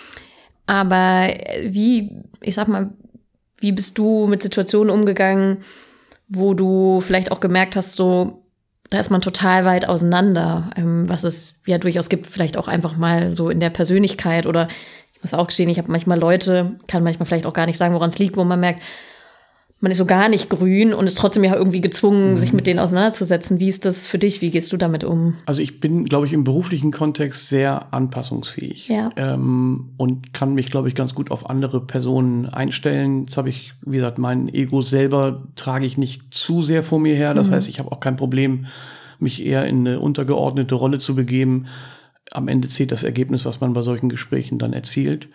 aber wie, ich sag mal, wie bist du mit Situationen umgegangen, wo du vielleicht auch gemerkt hast, so, da ist man total weit auseinander, ähm, was es ja durchaus gibt, vielleicht auch einfach mal so in der Persönlichkeit oder ich muss auch gestehen, ich habe manchmal Leute, kann manchmal vielleicht auch gar nicht sagen, woran es liegt, wo man merkt, man ist so gar nicht grün und ist trotzdem ja irgendwie gezwungen, mhm. sich mit denen auseinanderzusetzen. Wie ist das für dich? Wie gehst du damit um? Also ich bin, glaube ich, im beruflichen Kontext sehr anpassungsfähig ja. ähm, und kann mich, glaube ich, ganz gut auf andere Personen einstellen. Jetzt habe ich, wie gesagt, mein Ego selber trage ich nicht zu sehr vor mir her. Das mhm. heißt, ich habe auch kein Problem, mich eher in eine untergeordnete Rolle zu begeben. Am Ende zählt das Ergebnis, was man bei solchen Gesprächen dann erzielt.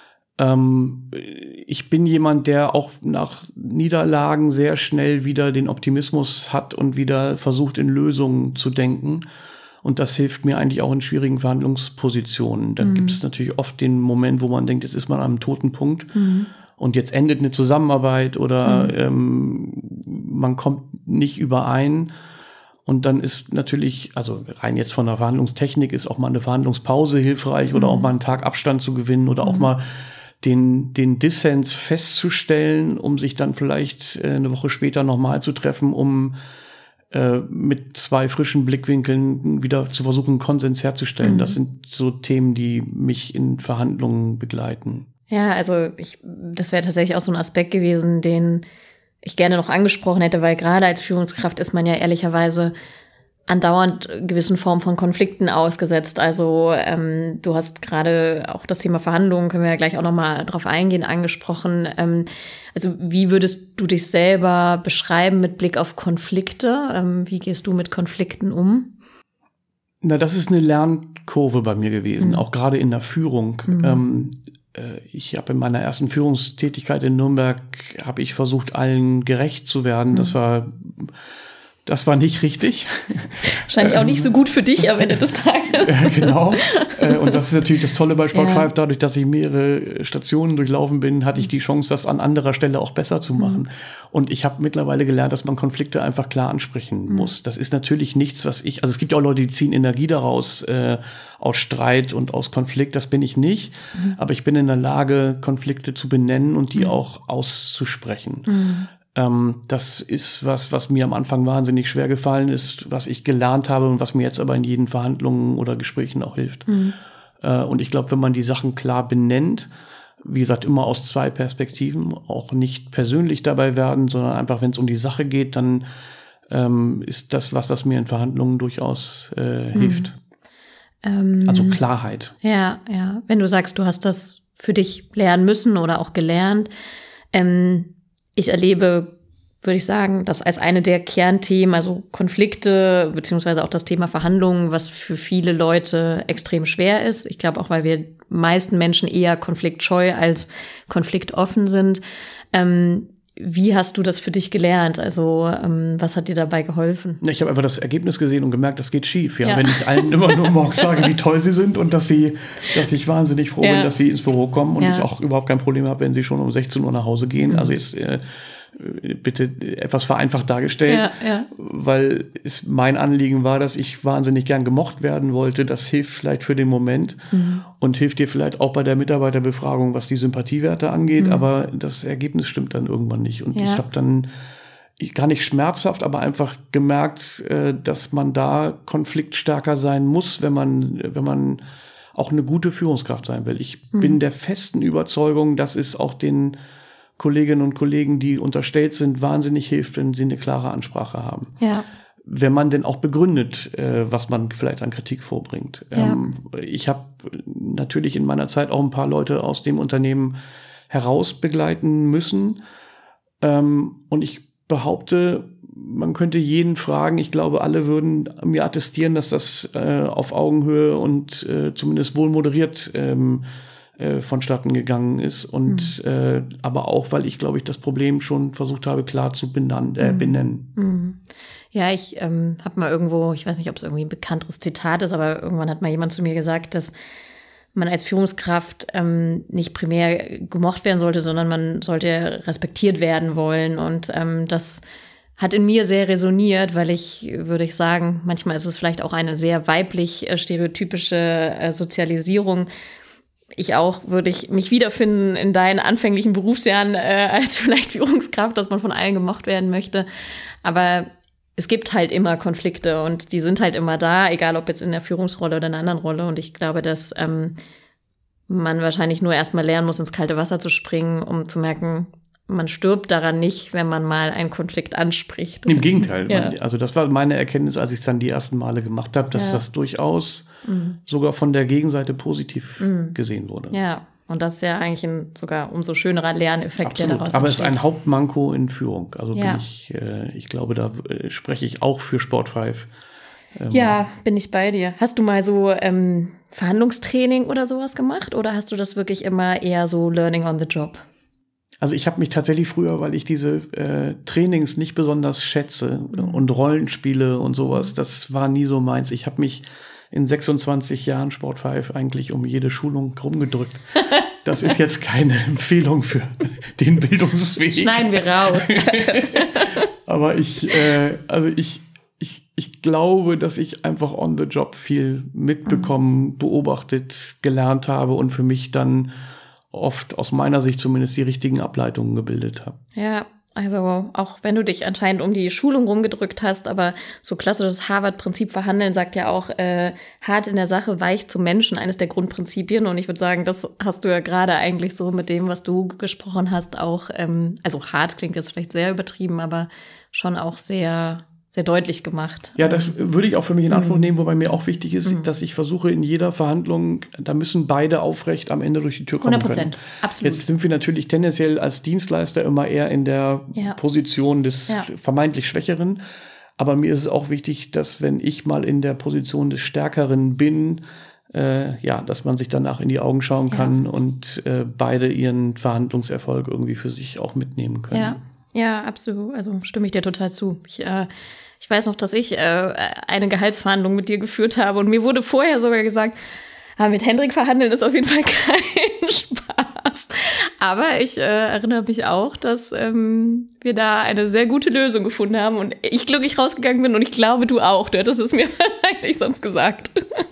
Ähm, ich bin jemand, der auch nach Niederlagen sehr schnell wieder den Optimismus hat und wieder versucht, in Lösungen zu denken. Und das hilft mir eigentlich auch in schwierigen Verhandlungspositionen. Dann mhm. gibt es natürlich oft den Moment, wo man denkt, jetzt ist man am toten Punkt mhm. und jetzt endet eine Zusammenarbeit oder mhm. ähm, man kommt nicht überein. Und dann ist natürlich, also rein jetzt von der Verhandlungstechnik, ist auch mal eine Verhandlungspause hilfreich oder mhm. auch mal einen Tag Abstand zu gewinnen oder mhm. auch mal den, den Dissens festzustellen, um sich dann vielleicht äh, eine Woche später nochmal zu treffen, um äh, mit zwei frischen Blickwinkeln wieder zu versuchen, einen Konsens herzustellen. Mhm. Das sind so Themen, die mich in Verhandlungen begleiten. Ja, also ich, das wäre tatsächlich auch so ein Aspekt gewesen, den ich gerne noch angesprochen hätte, weil gerade als Führungskraft ist man ja ehrlicherweise andauernd gewissen Formen von Konflikten ausgesetzt. Also ähm, du hast gerade auch das Thema Verhandlungen, können wir ja gleich auch nochmal drauf eingehen, angesprochen. Ähm, also wie würdest du dich selber beschreiben mit Blick auf Konflikte? Ähm, wie gehst du mit Konflikten um? Na, das ist eine Lernkurve bei mir gewesen, mhm. auch gerade in der Führung. Mhm. Ähm, Ich habe in meiner ersten Führungstätigkeit in Nürnberg, habe ich versucht, allen gerecht zu werden. Mhm. Das war, das war nicht richtig. Wahrscheinlich auch nicht so gut für dich am Ende des Tages. Ja, genau. Und das ist natürlich das Tolle bei Sport fünf. Ja. Dadurch, dass ich mehrere Stationen durchlaufen bin, hatte ich die Chance, das an anderer Stelle auch besser zu machen. Mhm. Und ich habe mittlerweile gelernt, dass man Konflikte einfach klar ansprechen mhm. muss. Das ist natürlich nichts, was ich, also es gibt ja auch Leute, die ziehen Energie daraus, äh, aus Streit und aus Konflikt. Das bin ich nicht. Mhm. Aber ich bin in der Lage, Konflikte zu benennen und die mhm. auch auszusprechen. Mhm. Ähm, das ist was, was mir am Anfang wahnsinnig schwer gefallen ist, was ich gelernt habe und was mir jetzt aber in jeden Verhandlungen oder Gesprächen auch hilft. Mhm. Äh, und ich glaube, wenn man die Sachen klar benennt, wie gesagt, immer aus zwei Perspektiven, auch nicht persönlich dabei werden, sondern einfach, wenn es um die Sache geht, dann ähm, ist das was, was mir in Verhandlungen durchaus äh, hilft. Mhm. Also Klarheit. Ja, ja. Wenn du sagst, du hast das für dich lernen müssen oder auch gelernt, ähm, ich erlebe, würde ich sagen, das als eine der Kernthemen, also Konflikte, beziehungsweise auch das Thema Verhandlungen, was für viele Leute extrem schwer ist. Ich glaube auch, weil wir meisten Menschen eher konfliktscheu als konfliktoffen sind. Ähm, wie hast du das für dich gelernt? Also ähm, was hat dir dabei geholfen? Ich habe einfach das Ergebnis gesehen und gemerkt, das geht schief. Ja? Ja. Wenn ich allen immer nur morgens sage, wie toll sie sind und dass sie, dass ich wahnsinnig froh Ja. bin, dass sie ins Büro kommen und Ja. ich auch überhaupt kein Problem habe, wenn sie schon um sechzehn Uhr nach Hause gehen. Mhm. Also jetzt äh, bitte etwas vereinfacht dargestellt, Ja, ja. weil es mein Anliegen war, dass ich wahnsinnig gern gemocht werden wollte. Das hilft vielleicht für den Moment Mhm. und hilft dir vielleicht auch bei der Mitarbeiterbefragung, was die Sympathiewerte angeht, Mhm. aber das Ergebnis stimmt dann irgendwann nicht. Und Ja. ich habe dann ich, gar nicht schmerzhaft, aber einfach gemerkt, äh, dass man da konfliktstärker sein muss, wenn man, wenn man auch eine gute Führungskraft sein will. Ich Mhm. bin der festen Überzeugung, dass es auch den Kolleginnen und Kollegen, die unterstellt sind, wahnsinnig hilft, wenn sie eine klare Ansprache haben. Ja. Wenn man denn auch begründet, äh, was man vielleicht an Kritik vorbringt. Ja. Ähm, ich habe natürlich in meiner Zeit auch ein paar Leute aus dem Unternehmen herausbegleiten müssen. Ähm, und ich behaupte, man könnte jeden fragen. Ich glaube, alle würden mir attestieren, dass das äh, auf Augenhöhe und äh, zumindest wohl moderiert ähm, äh, vonstatten gegangen ist. Und mhm. äh, aber auch, weil ich, glaube ich, das Problem schon versucht habe, klar zu benennen. Äh, benennen. Mhm. Ja, ich ähm, habe mal irgendwo, ich weiß nicht, ob es irgendwie ein bekannteres Zitat ist, aber irgendwann hat mal jemand zu mir gesagt, dass man als Führungskraft ähm, nicht primär gemocht werden sollte, sondern man sollte respektiert werden wollen. Und ähm, das hat in mir sehr resoniert, weil ich, würde ich sagen, manchmal ist es vielleicht auch eine sehr weiblich äh, stereotypische äh, Sozialisierung. Ich auch würde ich mich wiederfinden in deinen anfänglichen Berufsjahren äh, als vielleicht Führungskraft, dass man von allen gemocht werden möchte. Aber es gibt halt immer Konflikte und die sind halt immer da, egal ob jetzt in der Führungsrolle oder in einer anderen Rolle. Und ich glaube, dass ähm, man wahrscheinlich nur erstmal lernen muss, ins kalte Wasser zu springen, um zu merken, man stirbt daran nicht, wenn man mal einen Konflikt anspricht. Im Gegenteil. Ja. Man, also das war meine Erkenntnis, als ich es dann die ersten Male gemacht habe, dass Ja. das durchaus Mhm. sogar von der Gegenseite positiv Mhm. gesehen wurde. Ja, und das ist ja eigentlich ein sogar umso schönerer Lerneffekt, Absolut. der daraus Aber es ist entsteht. ein Hauptmanko in Führung. Also Ja. bin ich, äh, ich glaube, da äh, spreche ich auch für Sport fünf. Ähm, Ja, bin ich bei dir. Hast du mal so ähm, Verhandlungstraining oder sowas gemacht? Oder hast du das wirklich immer eher so Learning on the Job? Also ich habe mich tatsächlich früher, weil ich diese äh, Trainings nicht besonders schätze mhm. und Rollenspiele und sowas, das war nie so meins. Ich habe mich in sechsundzwanzig Jahren Sport fünf eigentlich um jede Schulung rumgedrückt. Das ist jetzt keine Empfehlung für den Bildungsweg. Schneiden wir raus. Aber ich, äh, also ich, ich, ich glaube, dass ich einfach on the job viel mitbekommen, mhm. beobachtet, gelernt habe und für mich dann oft aus meiner Sicht zumindest die richtigen Ableitungen gebildet habe. Ja, also auch wenn du dich anscheinend um die Schulung rumgedrückt hast, aber so klassisches Harvard-Prinzip verhandeln sagt ja auch, äh, hart in der Sache, weich zum Menschen, eines der Grundprinzipien. Und ich würde sagen, das hast du ja gerade eigentlich so mit dem, was du gesprochen hast, auch, ähm, also hart klingt jetzt vielleicht sehr übertrieben, aber schon auch sehr sehr deutlich gemacht. Ja, das würde ich auch für mich in Anspruch Mhm. nehmen, wobei mir auch wichtig ist, Mhm. dass ich versuche in jeder Verhandlung, da müssen beide aufrecht am Ende durch die Tür kommen hundert Prozent, können. absolut. Jetzt sind wir natürlich tendenziell als Dienstleister immer eher in der Ja. Position des Ja. vermeintlich Schwächeren. Aber mir ist es auch wichtig, dass wenn ich mal in der Position des Stärkeren bin, äh, ja, dass man sich danach in die Augen schauen kann Ja. und äh, beide ihren Verhandlungserfolg irgendwie für sich auch mitnehmen können. Ja, ja, absolut. Also stimme ich dir total zu. Ich, äh, ich weiß noch, dass ich äh, eine Gehaltsverhandlung mit dir geführt habe und mir wurde vorher sogar gesagt, ah, mit Hendrik verhandeln ist auf jeden Fall kein Spaß. Aber ich äh, erinnere mich auch, dass ähm, wir da eine sehr gute Lösung gefunden haben und ich glücklich rausgegangen bin und ich glaube, du auch. Du hättest es mir wahrscheinlich sonst gesagt.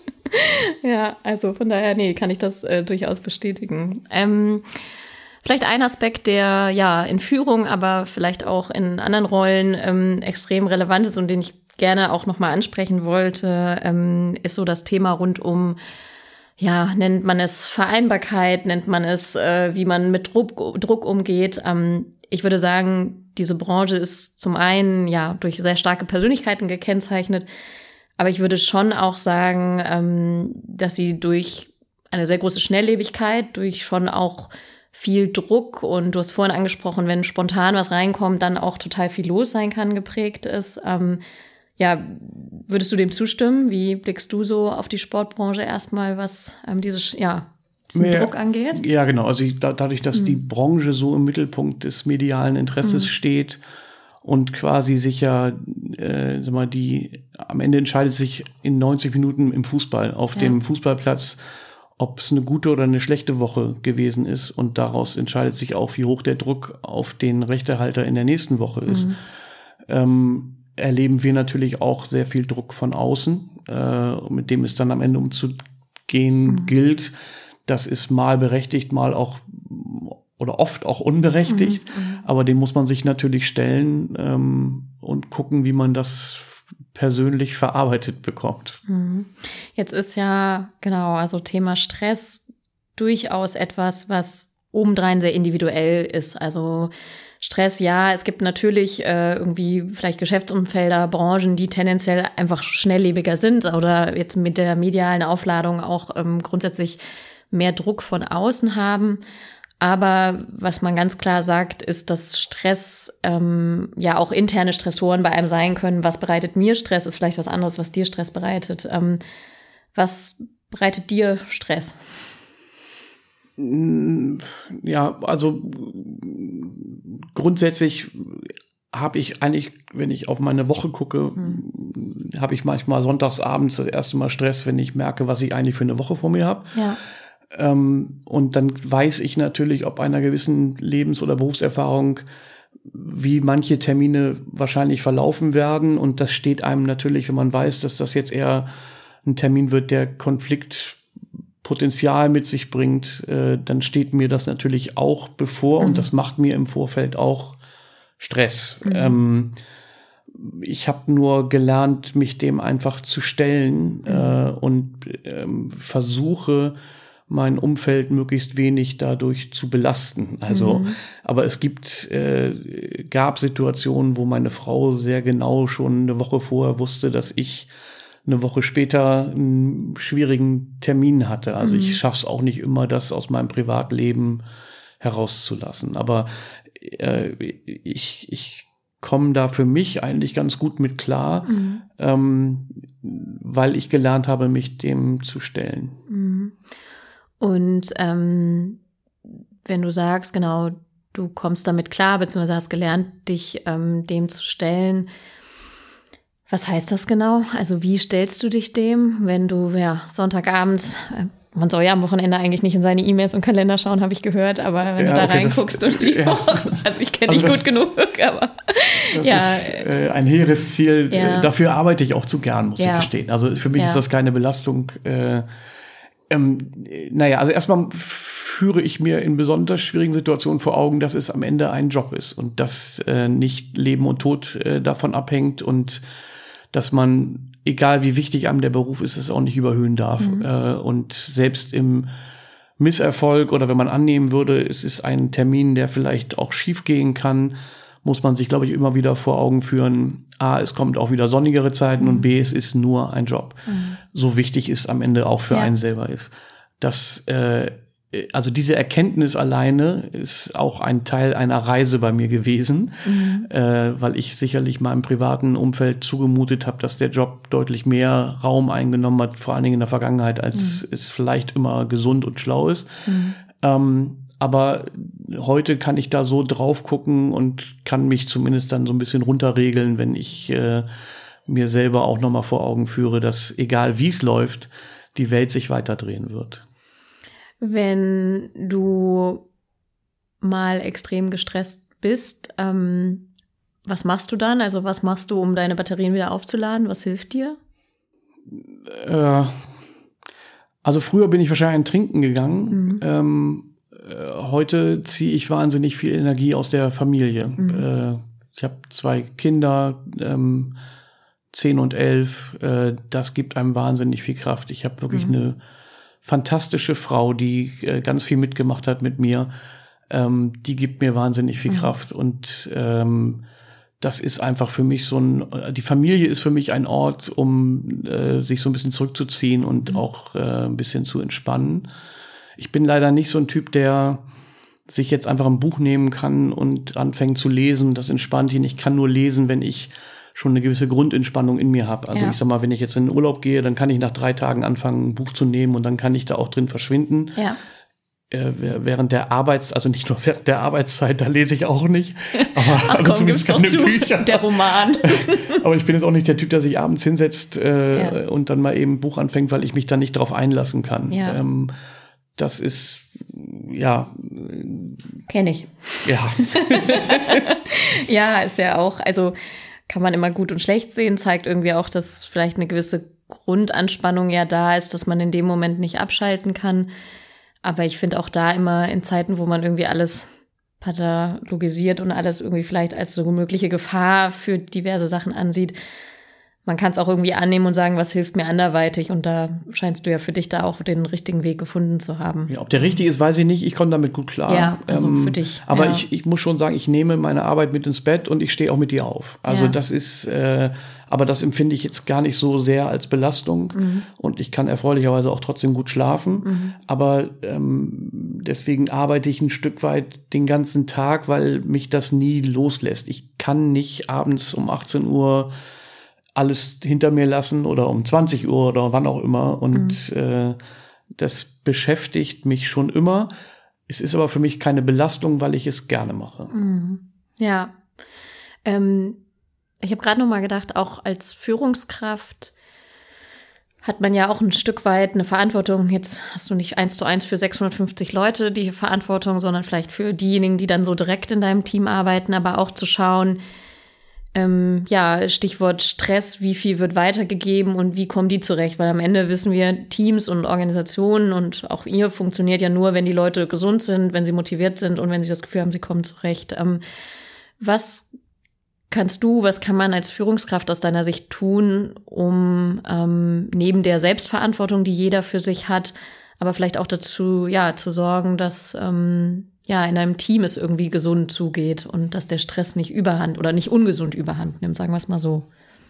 Ja, also von daher, nee, kann ich das äh, durchaus bestätigen. Ähm, Vielleicht ein Aspekt, der ja in Führung, aber vielleicht auch in anderen Rollen ähm, extrem relevant ist und den ich gerne auch nochmal ansprechen wollte, ähm, ist so das Thema rund um, ja, nennt man es Vereinbarkeit, nennt man es, äh, wie man mit Druck, Druck umgeht. Ähm, ich würde sagen, diese Branche ist zum einen ja durch sehr starke Persönlichkeiten gekennzeichnet, aber ich würde schon auch sagen, ähm, dass sie durch eine sehr große Schnelllebigkeit, durch schon auch viel Druck und du hast vorhin angesprochen, wenn spontan was reinkommt, dann auch total viel los sein kann, geprägt ist. Ähm, ja, würdest du dem zustimmen? Wie blickst du so auf die Sportbranche erstmal, was ähm, diese, ja, was den ja, Druck angeht? Ja, genau. Also ich, da, dadurch, dass mhm. die Branche so im Mittelpunkt des medialen Interesses mhm. steht und quasi sich ja, äh, sag mal, die am Ende entscheidet sich in neunzig Minuten im Fußball auf ja. dem Fußballplatz, ob es eine gute oder eine schlechte Woche gewesen ist, und daraus entscheidet sich auch, wie hoch der Druck auf den Rechtehalter in der nächsten Woche ist. Mhm. Ähm, erleben wir natürlich auch sehr viel Druck von außen, äh, mit dem es dann am Ende umzugehen mhm. gilt. Das ist mal berechtigt, mal auch oder oft auch unberechtigt, mhm. aber dem muss man sich natürlich stellen ähm, und gucken, wie man das persönlich verarbeitet bekommt. Jetzt ist ja, genau, also Thema Stress durchaus etwas, was obendrein sehr individuell ist. Also Stress, ja, es gibt natürlich äh, irgendwie vielleicht Geschäftsumfelder, Branchen, die tendenziell einfach schnelllebiger sind oder jetzt mit der medialen Aufladung auch ähm, grundsätzlich mehr Druck von außen haben. Aber was man ganz klar sagt, ist, dass Stress, ähm, ja auch interne Stressoren bei einem sein können. Was bereitet mir Stress, ist vielleicht was anderes, was dir Stress bereitet. Ähm, was bereitet dir Stress? Ja, also grundsätzlich habe ich eigentlich, wenn ich auf meine Woche gucke, hm. habe ich manchmal sonntagsabends das erste Mal Stress, wenn ich merke, was ich eigentlich für eine Woche vor mir habe. Ja. Ähm, und dann weiß ich natürlich, ob einer gewissen Lebens- oder Berufserfahrung, wie manche Termine wahrscheinlich verlaufen werden. Und das steht einem natürlich, wenn man weiß, dass das jetzt eher ein Termin wird, der Konfliktpotenzial mit sich bringt, äh, dann steht mir das natürlich auch bevor mhm. und das macht mir im Vorfeld auch Stress. Mhm. Ähm, ich habe nur gelernt, mich dem einfach zu stellen mhm. äh, und ähm, versuche, mein Umfeld möglichst wenig dadurch zu belasten. Also, mhm. aber es gibt, äh, gab Situationen, wo meine Frau sehr genau schon eine Woche vorher wusste, dass ich eine Woche später einen schwierigen Termin hatte. Also mhm. ich schaff's auch nicht immer, das aus meinem Privatleben herauszulassen. Aber äh, ich, ich komme da für mich eigentlich ganz gut mit klar, mhm. ähm, weil ich gelernt habe, mich dem zu stellen. Mhm. Und ähm, wenn du sagst, genau, du kommst damit klar, beziehungsweise hast gelernt, dich ähm, dem zu stellen, was heißt das genau? Also wie stellst du dich dem, wenn du ja Sonntagabend, äh, man soll ja am Wochenende eigentlich nicht in seine E-Mails und Kalender schauen, habe ich gehört, aber wenn ja, du da okay, reinguckst das, und die ja. auch, also ich kenne dich also gut genug, aber das ja. ist äh, ein hehres Ziel. Ja. Dafür arbeite ich auch zu gern, muss ja. ich gestehen. Also für mich ja. ist das keine Belastung. Äh, Ähm, naja, also erstmal führe ich mir in besonders schwierigen Situationen vor Augen, dass es am Ende ein Job ist und dass äh, nicht Leben und Tod äh, davon abhängt und dass man, egal wie wichtig einem der Beruf ist, es auch nicht überhöhen darf. Mhm. Äh, und selbst im Misserfolg oder wenn man annehmen würde, es ist ein Termin, der vielleicht auch schief gehen kann, muss man sich, glaube ich, immer wieder vor Augen führen, A, es kommt auch wieder sonnigere Zeiten mhm. und B, es ist nur ein Job. Mhm. So wichtig es am Ende auch für ja. einen selber ist. Das, äh, also diese Erkenntnis alleine ist auch ein Teil einer Reise bei mir gewesen, mhm. äh, weil ich sicherlich meinem privaten Umfeld zugemutet habe, dass der Job deutlich mehr Raum eingenommen hat, vor allen Dingen in der Vergangenheit, als mhm. es vielleicht immer gesund und schlau ist. Mhm. Ähm, Aber heute kann ich da so drauf gucken und kann mich zumindest dann so ein bisschen runterregeln, wenn ich äh, mir selber auch nochmal vor Augen führe, dass egal wie es läuft, die Welt sich weiter drehen wird. Wenn du mal extrem gestresst bist, ähm, was machst du dann? Also was machst du, um deine Batterien wieder aufzuladen? Was hilft dir? Äh, also früher bin ich wahrscheinlich ein Trinken gegangen. Mhm. Ähm, Heute ziehe ich wahnsinnig viel Energie aus der Familie. Mhm. Äh, ich habe zwei Kinder, ähm, zehn und elf. Äh, das gibt einem wahnsinnig viel Kraft. Ich habe wirklich mhm. eine fantastische Frau, die äh, ganz viel mitgemacht hat mit mir. Ähm, die gibt mir wahnsinnig viel mhm. Kraft. Und ähm, das ist einfach für mich so ein, die Familie ist für mich ein Ort, um äh, sich so ein bisschen zurückzuziehen und mhm. auch äh, ein bisschen zu entspannen. Ich bin leider nicht so ein Typ, der sich jetzt einfach ein Buch nehmen kann und anfängt zu lesen. Das entspannt ihn. Ich kann nur lesen, wenn ich schon eine gewisse Grundentspannung in mir habe. Also ja. ich sag mal, wenn ich jetzt in den Urlaub gehe, dann kann ich nach drei Tagen anfangen, ein Buch zu nehmen und dann kann ich da auch drin verschwinden. Ja. während der Arbeits, also nicht nur während der Arbeitszeit, da lese ich auch nicht. Aber Ach also komm, zumindest keine zu, Bücher. Der Roman. Aber ich bin jetzt auch nicht der Typ, der sich abends hinsetzt äh, ja. und dann mal eben ein Buch anfängt, weil ich mich da nicht drauf einlassen kann. Ja. Ähm, das ist, ja. Kenn ich. Ja. Ja, ist ja auch, also kann man immer gut und schlecht sehen, zeigt irgendwie auch, dass vielleicht eine gewisse Grundanspannung ja da ist, dass man in dem Moment nicht abschalten kann. Aber ich finde auch da immer in Zeiten, wo man irgendwie alles pathologisiert und alles irgendwie vielleicht als so mögliche Gefahr für diverse Sachen ansieht, man kann es auch irgendwie annehmen und sagen, was hilft mir anderweitig. Und da scheinst du ja für dich da auch den richtigen Weg gefunden zu haben. Ja, ob der richtig ist, weiß ich nicht. Ich komme damit gut klar. Ja, also ähm, für dich. Aber ja. ich, ich muss schon sagen, ich nehme meine Arbeit mit ins Bett und ich stehe auch mit dir auf. Also ja. das ist, äh, aber das empfinde ich jetzt gar nicht so sehr als Belastung. Mhm. Und ich kann erfreulicherweise auch trotzdem gut schlafen. Mhm. Aber ähm, deswegen arbeite ich ein Stück weit den ganzen Tag, weil mich das nie loslässt. Ich kann nicht abends um achtzehn Uhr alles hinter mir lassen oder um zwanzig Uhr oder wann auch immer. Und mhm. äh, das beschäftigt mich schon immer. Es ist aber für mich keine Belastung, weil ich es gerne mache. Mhm. Ja. Ähm, ich habe gerade noch mal gedacht, auch als Führungskraft hat man ja auch ein Stück weit eine Verantwortung. Jetzt hast du nicht eins zu eins für sechshundertfünfzig Leute die Verantwortung, sondern vielleicht für diejenigen, die dann so direkt in deinem Team arbeiten, aber auch zu schauen, Ähm, ja, Stichwort Stress, wie viel wird weitergegeben und wie kommen die zurecht? Weil am Ende wissen wir, Teams und Organisationen und auch ihr funktioniert ja nur, wenn die Leute gesund sind, wenn sie motiviert sind und wenn sie das Gefühl haben, sie kommen zurecht. Ähm, was kannst du, was kann man als Führungskraft aus deiner Sicht tun, um ähm, neben der Selbstverantwortung, die jeder für sich hat, aber vielleicht auch dazu, ja, zu sorgen, dass ähm, ja, in einem Team es irgendwie gesund zugeht und dass der Stress nicht überhand oder nicht ungesund überhand nimmt, sagen wir es mal so.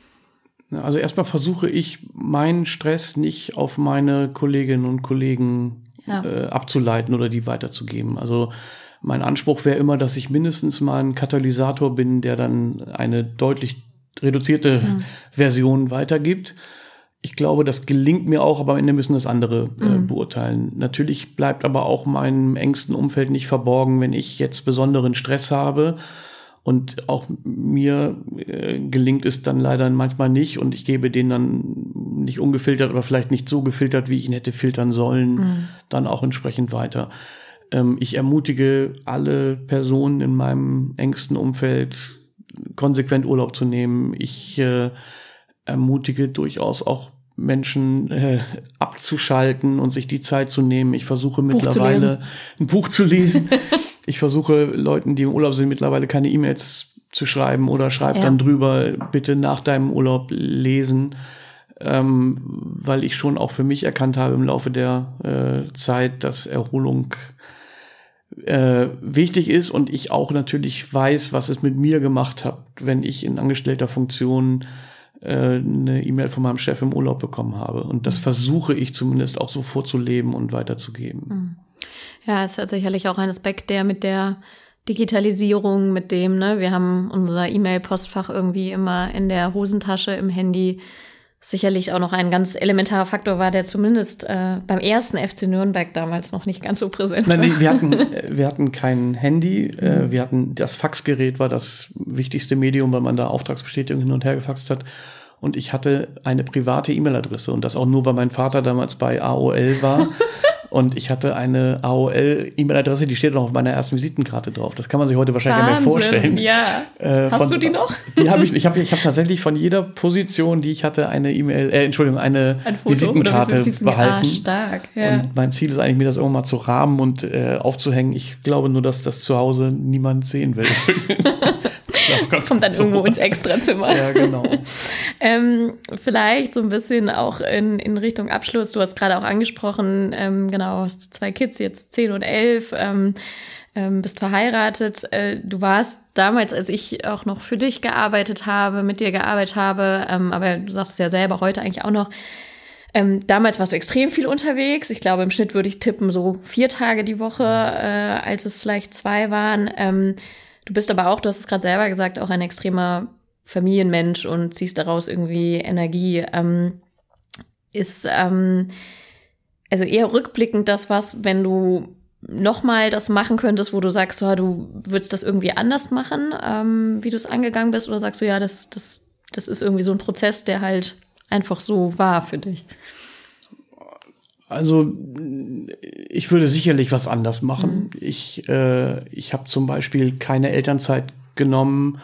Also erstmal versuche ich, meinen Stress nicht auf meine Kolleginnen und Kollegen ja. äh, abzuleiten oder die weiterzugeben. Also mein Anspruch wäre immer, dass ich mindestens mal ein Katalysator bin, der dann eine deutlich reduzierte mhm. Version weitergibt. Ich glaube, das gelingt mir auch, aber am Ende müssen das andere äh, mhm. beurteilen. Natürlich bleibt aber auch meinem engsten Umfeld nicht verborgen, wenn ich jetzt besonderen Stress habe. Und auch mir äh, gelingt es dann leider manchmal nicht. Und ich gebe den dann nicht ungefiltert, aber vielleicht nicht so gefiltert, wie ich ihn hätte filtern sollen, mhm. dann auch entsprechend weiter. Ähm, ich ermutige alle Personen in meinem engsten Umfeld, konsequent Urlaub zu nehmen. Ich äh, ermutige durchaus auch Menschen äh, abzuschalten und sich die Zeit zu nehmen. Ich versuche Buch mittlerweile ein Buch zu lesen. Ich versuche Leuten, die im Urlaub sind, mittlerweile keine E-Mails zu schreiben oder schreib ja. dann drüber, bitte nach deinem Urlaub lesen, ähm, weil ich schon auch für mich erkannt habe im Laufe der äh, Zeit, dass Erholung äh, wichtig ist und ich auch natürlich weiß, was es mit mir gemacht hat, wenn ich in angestellter Funktion eine E-Mail von meinem Chef im Urlaub bekommen habe. Und das versuche ich zumindest auch so vorzuleben und weiterzugeben. Ja, ist ja sicherlich auch ein Aspekt, der mit der Digitalisierung, mit dem, ne, wir haben unser E-Mail-Postfach irgendwie immer in der Hosentasche, im Handy, sicherlich auch noch ein ganz elementarer Faktor war, der zumindest äh, beim ersten F C Nürnberg damals noch nicht ganz so präsent war. Nein, nee, wir hatten, wir hatten kein Handy, mhm. äh, wir hatten, das Faxgerät war das wichtigste Medium, weil man da Auftragsbestätigung hin und her gefaxt hat. Und ich hatte eine private E-Mail-Adresse und das auch nur, weil mein Vater damals bei A O L war. Und ich hatte eine A O L-E-Mail-Adresse, die steht noch auf meiner ersten Visitenkarte drauf. Das kann man sich heute wahrscheinlich nicht mehr vorstellen. Ja. Äh, Hast von, du die noch? Die habe ich. Ich habe ich hab tatsächlich von jeder Position, die ich hatte, eine E-Mail, äh, Entschuldigung, eine Ein Visitenkarte behalten. Ah, stark. Ja. Und mein Ziel ist eigentlich, mir das irgendwann mal zu rahmen und äh, aufzuhängen. Ich glaube nur, dass das zu Hause niemand sehen will. Das kommt dann so irgendwo ins Extrazimmer. Ja, genau. ähm, vielleicht so ein bisschen auch in, in Richtung Abschluss. Du hast gerade auch angesprochen, ähm, genau, hast zwei Kids, jetzt zehn und elf, ähm, ähm, bist verheiratet. Äh, du warst damals, als ich auch noch für dich gearbeitet habe, mit dir gearbeitet habe, ähm, aber du sagst es ja selber heute eigentlich auch noch, Ähm, damals warst du extrem viel unterwegs. Ich glaube, im Schnitt würde ich tippen, so vier Tage die Woche, äh, als es vielleicht zwei waren. Ähm, du bist aber auch, du hast es gerade selber gesagt, auch ein extremer Familienmensch und ziehst daraus irgendwie Energie. Ähm, ist ähm, also eher rückblickend das was, wenn du nochmal das machen könntest, wo du sagst, so, du würdest das irgendwie anders machen, ähm, wie du es angegangen bist? Oder sagst du, ja, das, das, das ist irgendwie so ein Prozess, der halt einfach so war für dich? Also ich würde sicherlich was anders machen. Mhm. Ich, äh, ich habe zum Beispiel keine Elternzeit genommen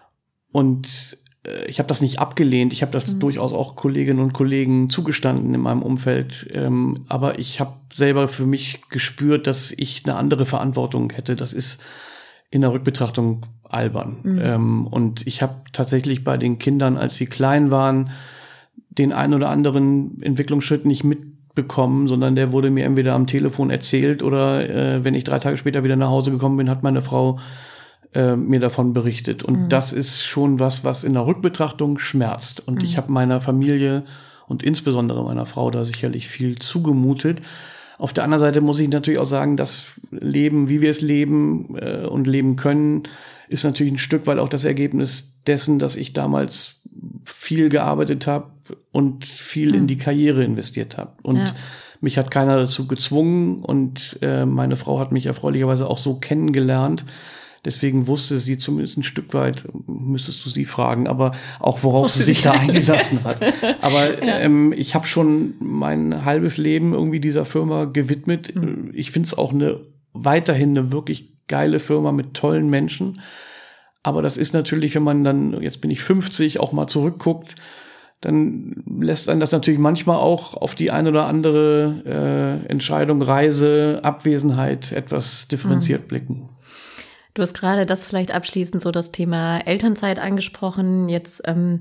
und äh, ich habe das nicht abgelehnt. Ich habe das mhm. durchaus auch Kolleginnen und Kollegen zugestanden in meinem Umfeld. Ähm, aber ich habe selber für mich gespürt, dass ich eine andere Verantwortung hätte. Das ist in der Rückbetrachtung albern. Mhm. Ähm, und ich habe tatsächlich bei den Kindern, als sie klein waren, den einen oder anderen Entwicklungsschritt nicht mitbekommen, sondern der wurde mir entweder am Telefon erzählt oder äh, wenn ich drei Tage später wieder nach Hause gekommen bin, hat meine Frau äh, mir davon berichtet. Und mhm. das ist schon was, was in der Rückbetrachtung schmerzt. Und mhm. ich habe meiner Familie und insbesondere meiner Frau da sicherlich viel zugemutet. Auf der anderen Seite muss ich natürlich auch sagen, das Leben, wie wir es leben äh, und leben können, ist natürlich ein Stück weit auch das Ergebnis dessen, dass ich damals viel gearbeitet habe und viel mhm. in die Karriere investiert habe. Und ja. mich hat keiner dazu gezwungen und äh, meine Frau hat mich erfreulicherweise auch so kennengelernt. Deswegen wusste sie zumindest ein Stück weit, müsstest du sie fragen, aber auch worauf sie sich da eingelassen hat. Aber ja. ähm, ich habe schon mein halbes Leben irgendwie dieser Firma gewidmet. Mhm. Ich finde es auch eine weiterhin eine wirklich geile Firma mit tollen Menschen. Aber das ist natürlich, wenn man dann, jetzt bin ich fünfzig, auch mal zurückguckt, dann lässt einen das natürlich manchmal auch auf die eine oder andere äh, Entscheidung, Reise, Abwesenheit etwas differenziert mhm. blicken. Du hast gerade das vielleicht abschließend so das Thema Elternzeit angesprochen. Jetzt ähm,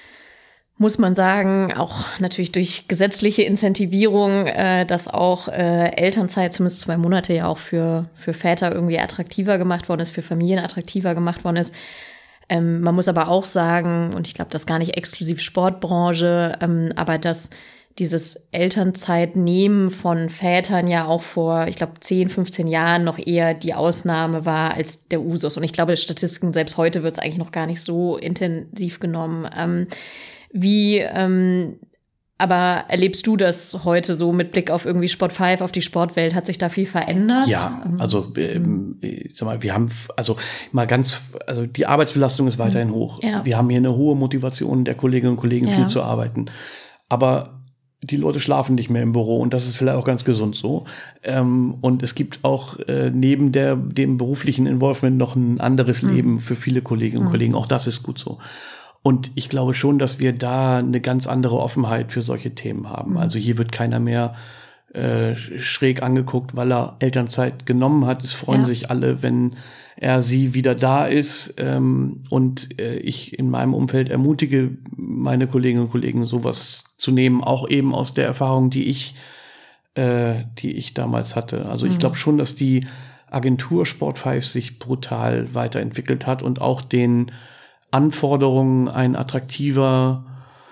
muss man sagen, auch natürlich durch gesetzliche Incentivierung, äh, dass auch äh, Elternzeit, zumindest zwei Monate ja auch für, für Väter irgendwie attraktiver gemacht worden ist, für Familien attraktiver gemacht worden ist. Ähm, man muss aber auch sagen, und ich glaube, das ist gar nicht exklusiv Sportbranche, ähm, aber dass dieses Elternzeitnehmen von Vätern ja auch vor, ich glaube, zehn, fünfzehn Jahren noch eher die Ausnahme war als der Usus. Und ich glaube, Statistiken, selbst heute wird es eigentlich noch gar nicht so intensiv genommen. Ähm, wie, ähm, aber erlebst du das heute so mit Blick auf irgendwie Sport fünf, auf die Sportwelt? Hat sich da viel verändert? Ja, also ähm, ich sag mal, wir haben also mal ganz, also die Arbeitsbelastung ist weiterhin hoch. Ja. Wir haben hier eine hohe Motivation der Kolleginnen und Kollegen, ja. viel zu arbeiten. Aber die Leute schlafen nicht mehr im Büro und das ist vielleicht auch ganz gesund so. Ähm, und es gibt auch äh, neben der, dem beruflichen Involvement noch ein anderes mhm. Leben für viele Kolleginnen und mhm. Kollegen. Auch das ist gut so. Und ich glaube schon, dass wir da eine ganz andere Offenheit für solche Themen haben. Mhm. Also hier wird keiner mehr äh, schräg angeguckt, weil er Elternzeit genommen hat. Es freuen ja. sich alle, wenn er sie wieder da ist. Ähm, und äh, ich in meinem Umfeld ermutige meine Kolleginnen und Kollegen, sowas zu nehmen, auch eben aus der Erfahrung, die ich, äh, die ich damals hatte. Also mhm. ich glaube schon, dass die Agentur Sport fünf sich brutal weiterentwickelt hat und auch den Anforderungen, ein attraktiver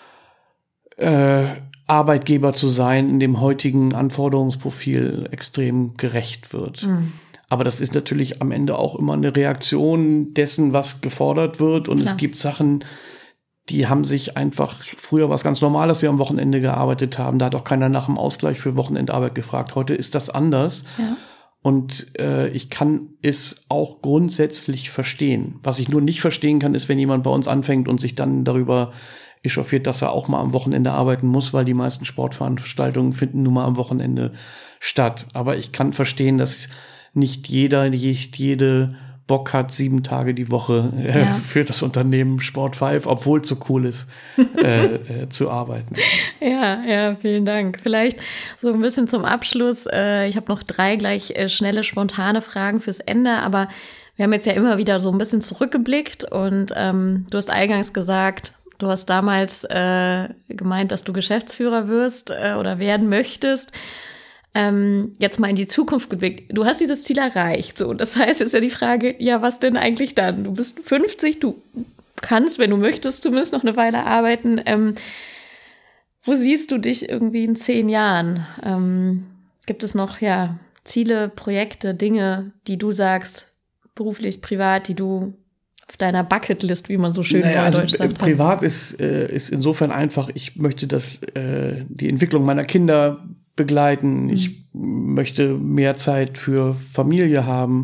äh, Arbeitgeber zu sein, in dem heutigen Anforderungsprofil extrem gerecht wird. Mhm. Aber das ist natürlich am Ende auch immer eine Reaktion dessen, was gefordert wird. Und Klar. es gibt Sachen, die haben sich einfach, früher war es ganz normal, dass wir am Wochenende gearbeitet haben. Da hat auch keiner nach dem Ausgleich für Wochenendarbeit gefragt. Heute ist das anders. Ja. Und äh, ich kann es auch grundsätzlich verstehen. Was ich nur nicht verstehen kann, ist, wenn jemand bei uns anfängt und sich dann darüber echauffiert, dass er auch mal am Wochenende arbeiten muss, weil die meisten Sportveranstaltungen finden nun mal am Wochenende statt. Aber ich kann verstehen, dass nicht jeder, nicht jede Bock hat, sieben Tage die Woche äh, ja. für das Unternehmen Sport fünf, obwohl es so cool ist, äh, äh, zu arbeiten. Ja, ja, vielen Dank. Vielleicht so ein bisschen zum Abschluss. Äh, ich habe noch drei gleich äh, schnelle, spontane Fragen fürs Ende, aber wir haben jetzt ja immer wieder so ein bisschen zurückgeblickt und ähm, du hast eingangs gesagt, du hast damals äh, gemeint, dass du Geschäftsführer wirst äh, oder werden möchtest. Ähm, jetzt mal in die Zukunft geblickt. Du hast dieses Ziel erreicht. So, das heißt, ist ja die Frage, ja, was denn eigentlich dann? Du bist fünfzig, du kannst, wenn du möchtest, zumindest noch eine Weile arbeiten. Ähm, wo siehst du dich irgendwie in zehn Jahren? Ähm, gibt es noch, ja, Ziele, Projekte, Dinge, die du sagst, beruflich, privat, die du auf deiner Bucketlist, wie man so schön naja, in Deutsch also, sagt. Privat ist, äh, ist insofern einfach, ich möchte, dass äh, die Entwicklung meiner Kinder begleiten. Mhm. Ich möchte mehr Zeit für Familie haben.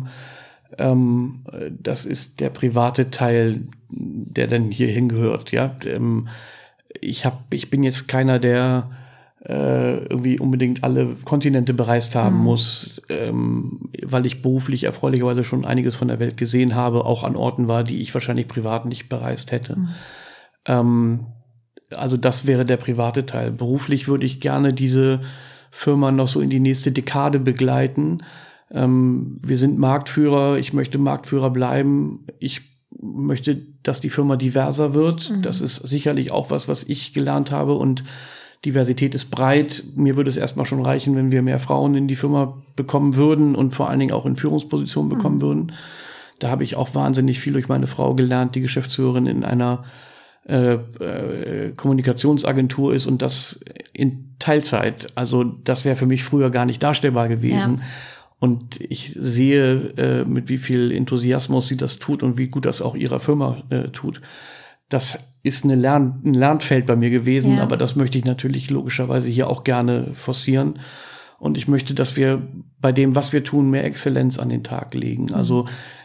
Ähm, das ist der private Teil, der dann hier hingehört. Ja, ähm, ich hab, ich bin jetzt keiner, der äh, irgendwie unbedingt alle Kontinente bereist haben mhm. muss, ähm, weil ich beruflich erfreulicherweise schon einiges von der Welt gesehen habe, auch an Orten war, die ich wahrscheinlich privat nicht bereist hätte. Mhm. Ähm, also das wäre der private Teil. Beruflich würde ich gerne diese Firma noch so in die nächste Dekade begleiten. Ähm, wir sind Marktführer, ich möchte Marktführer bleiben. Ich möchte, dass die Firma diverser wird. Mhm. Das ist sicherlich auch was, was ich gelernt habe, und Diversität ist breit. Mir würde es erstmal schon reichen, wenn wir mehr Frauen in die Firma bekommen würden und vor allen Dingen auch in Führungspositionen bekommen mhm. würden. Da habe ich auch wahnsinnig viel durch meine Frau gelernt, die Geschäftsführerin in einer äh, äh, Kommunikationsagentur ist, und das in Teilzeit. Also das wäre für mich früher gar nicht darstellbar gewesen. Ja. Und ich sehe, äh, mit wie viel Enthusiasmus sie das tut und wie gut das auch ihrer Firma äh, tut. Das ist eine Lern- ein Lernfeld bei mir gewesen, ja. aber das möchte ich natürlich logischerweise hier auch gerne forcieren. Und ich möchte, dass wir bei dem, was wir tun, mehr Exzellenz an den Tag legen. Mhm. Also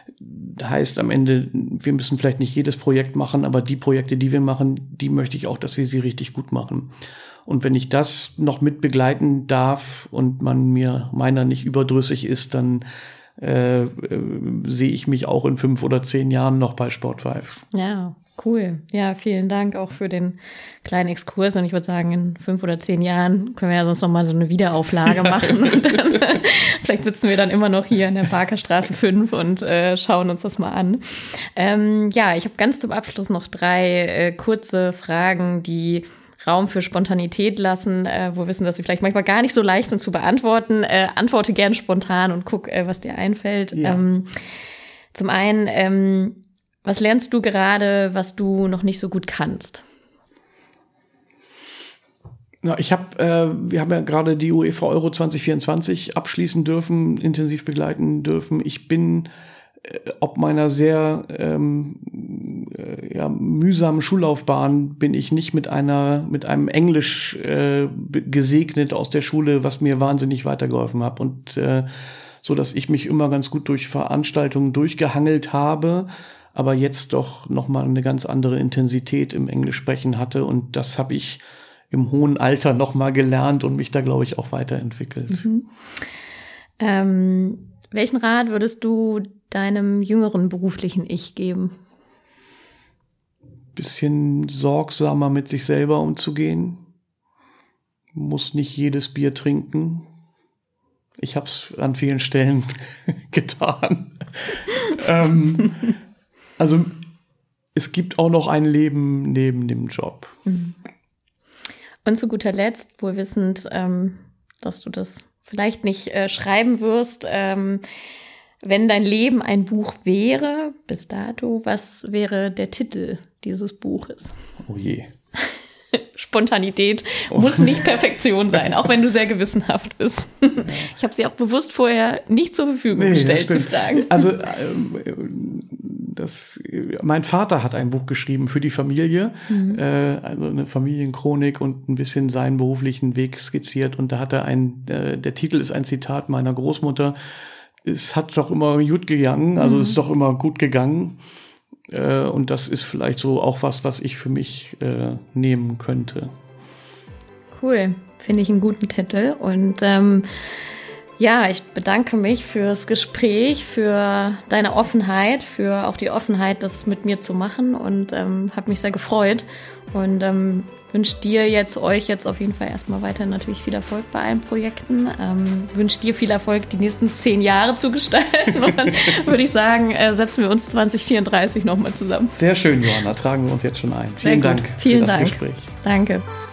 heißt am Ende, wir müssen vielleicht nicht jedes Projekt machen, aber die Projekte, die wir machen, die möchte ich auch, dass wir sie richtig gut machen. Und wenn ich das noch mit begleiten darf und man mir meiner nicht überdrüssig ist, dann äh, äh, sehe ich mich auch in fünf oder zehn Jahren noch bei Sport fünf. Ja, cool. Ja, vielen Dank auch für den kleinen Exkurs. Und ich würde sagen, in fünf oder zehn Jahren können wir ja sonst noch mal so eine Wiederauflage machen. Und dann, vielleicht sitzen wir dann immer noch hier in der Parkerstraße fünf und äh, schauen uns das mal an. Ähm, ja, ich habe ganz zum Abschluss noch drei äh, kurze Fragen, die Raum für Spontanität lassen, äh, wo wir wissen, dass sie vielleicht manchmal gar nicht so leicht sind zu beantworten. Äh, antworte gerne spontan und guck, äh, was dir einfällt. Ja. Ähm, zum einen, ähm, was lernst du gerade, was du noch nicht so gut kannst? Na, ich habe, äh, wir haben ja gerade die UEFA Euro zwanzig vierundzwanzig abschließen dürfen, intensiv begleiten dürfen. Ich bin ob meiner sehr ähm, äh, ja, mühsamen Schullaufbahn bin ich nicht mit einer mit einem Englisch äh, gesegnet aus der Schule, was mir wahnsinnig weitergeholfen hat, und äh, so dass ich mich immer ganz gut durch Veranstaltungen durchgehangelt habe, aber jetzt doch noch mal eine ganz andere Intensität im Englisch sprechen hatte, und das habe ich im hohen Alter noch mal gelernt und mich da, glaube ich, auch weiterentwickelt. Mhm. Ähm, welchen Rat würdest du deinem jüngeren beruflichen Ich geben? Bisschen sorgsamer mit sich selber umzugehen. Muss nicht jedes Bier trinken. Ich habe es an vielen Stellen getan. ähm, also es gibt auch noch ein Leben neben dem Job. Und zu guter Letzt, wohl wissend, ähm, dass du das vielleicht nicht äh, schreiben wirst, ähm, wenn dein Leben ein Buch wäre, bis dato, was wäre der Titel dieses Buches? Oh je. Spontanität oh. muss nicht Perfektion sein, auch wenn du sehr gewissenhaft bist. Ich habe sie auch bewusst vorher nicht zur Verfügung nee, gestellt, die Fragen. Also ähm, das, mein Vater hat ein Buch geschrieben für die Familie, mhm. äh, also eine Familienchronik, und ein bisschen seinen beruflichen Weg skizziert. Und da hat er ein, äh, der Titel ist ein Zitat meiner Großmutter: Es hat doch immer gut gegangen, also mhm. es ist doch immer gut gegangen. Äh, und das ist vielleicht so auch was, was ich für mich äh, nehmen könnte. Cool, finde ich einen guten Titel. Und ähm, ja, ich bedanke mich fürs Gespräch, für deine Offenheit, für auch die Offenheit, das mit mir zu machen, und ähm, habe mich sehr gefreut. Und ähm, wünsche dir jetzt, euch jetzt auf jeden Fall erstmal weiter natürlich viel Erfolg bei allen Projekten. Ähm, wünsche dir viel Erfolg, die nächsten zehn Jahre zu gestalten. Und dann würde ich sagen, äh, setzen wir uns zwanzig vierunddreißig nochmal zusammen. Sehr schön, Johanna. Tragen wir uns jetzt schon ein. Vielen Dank Vielen für das Dank. Gespräch. Danke.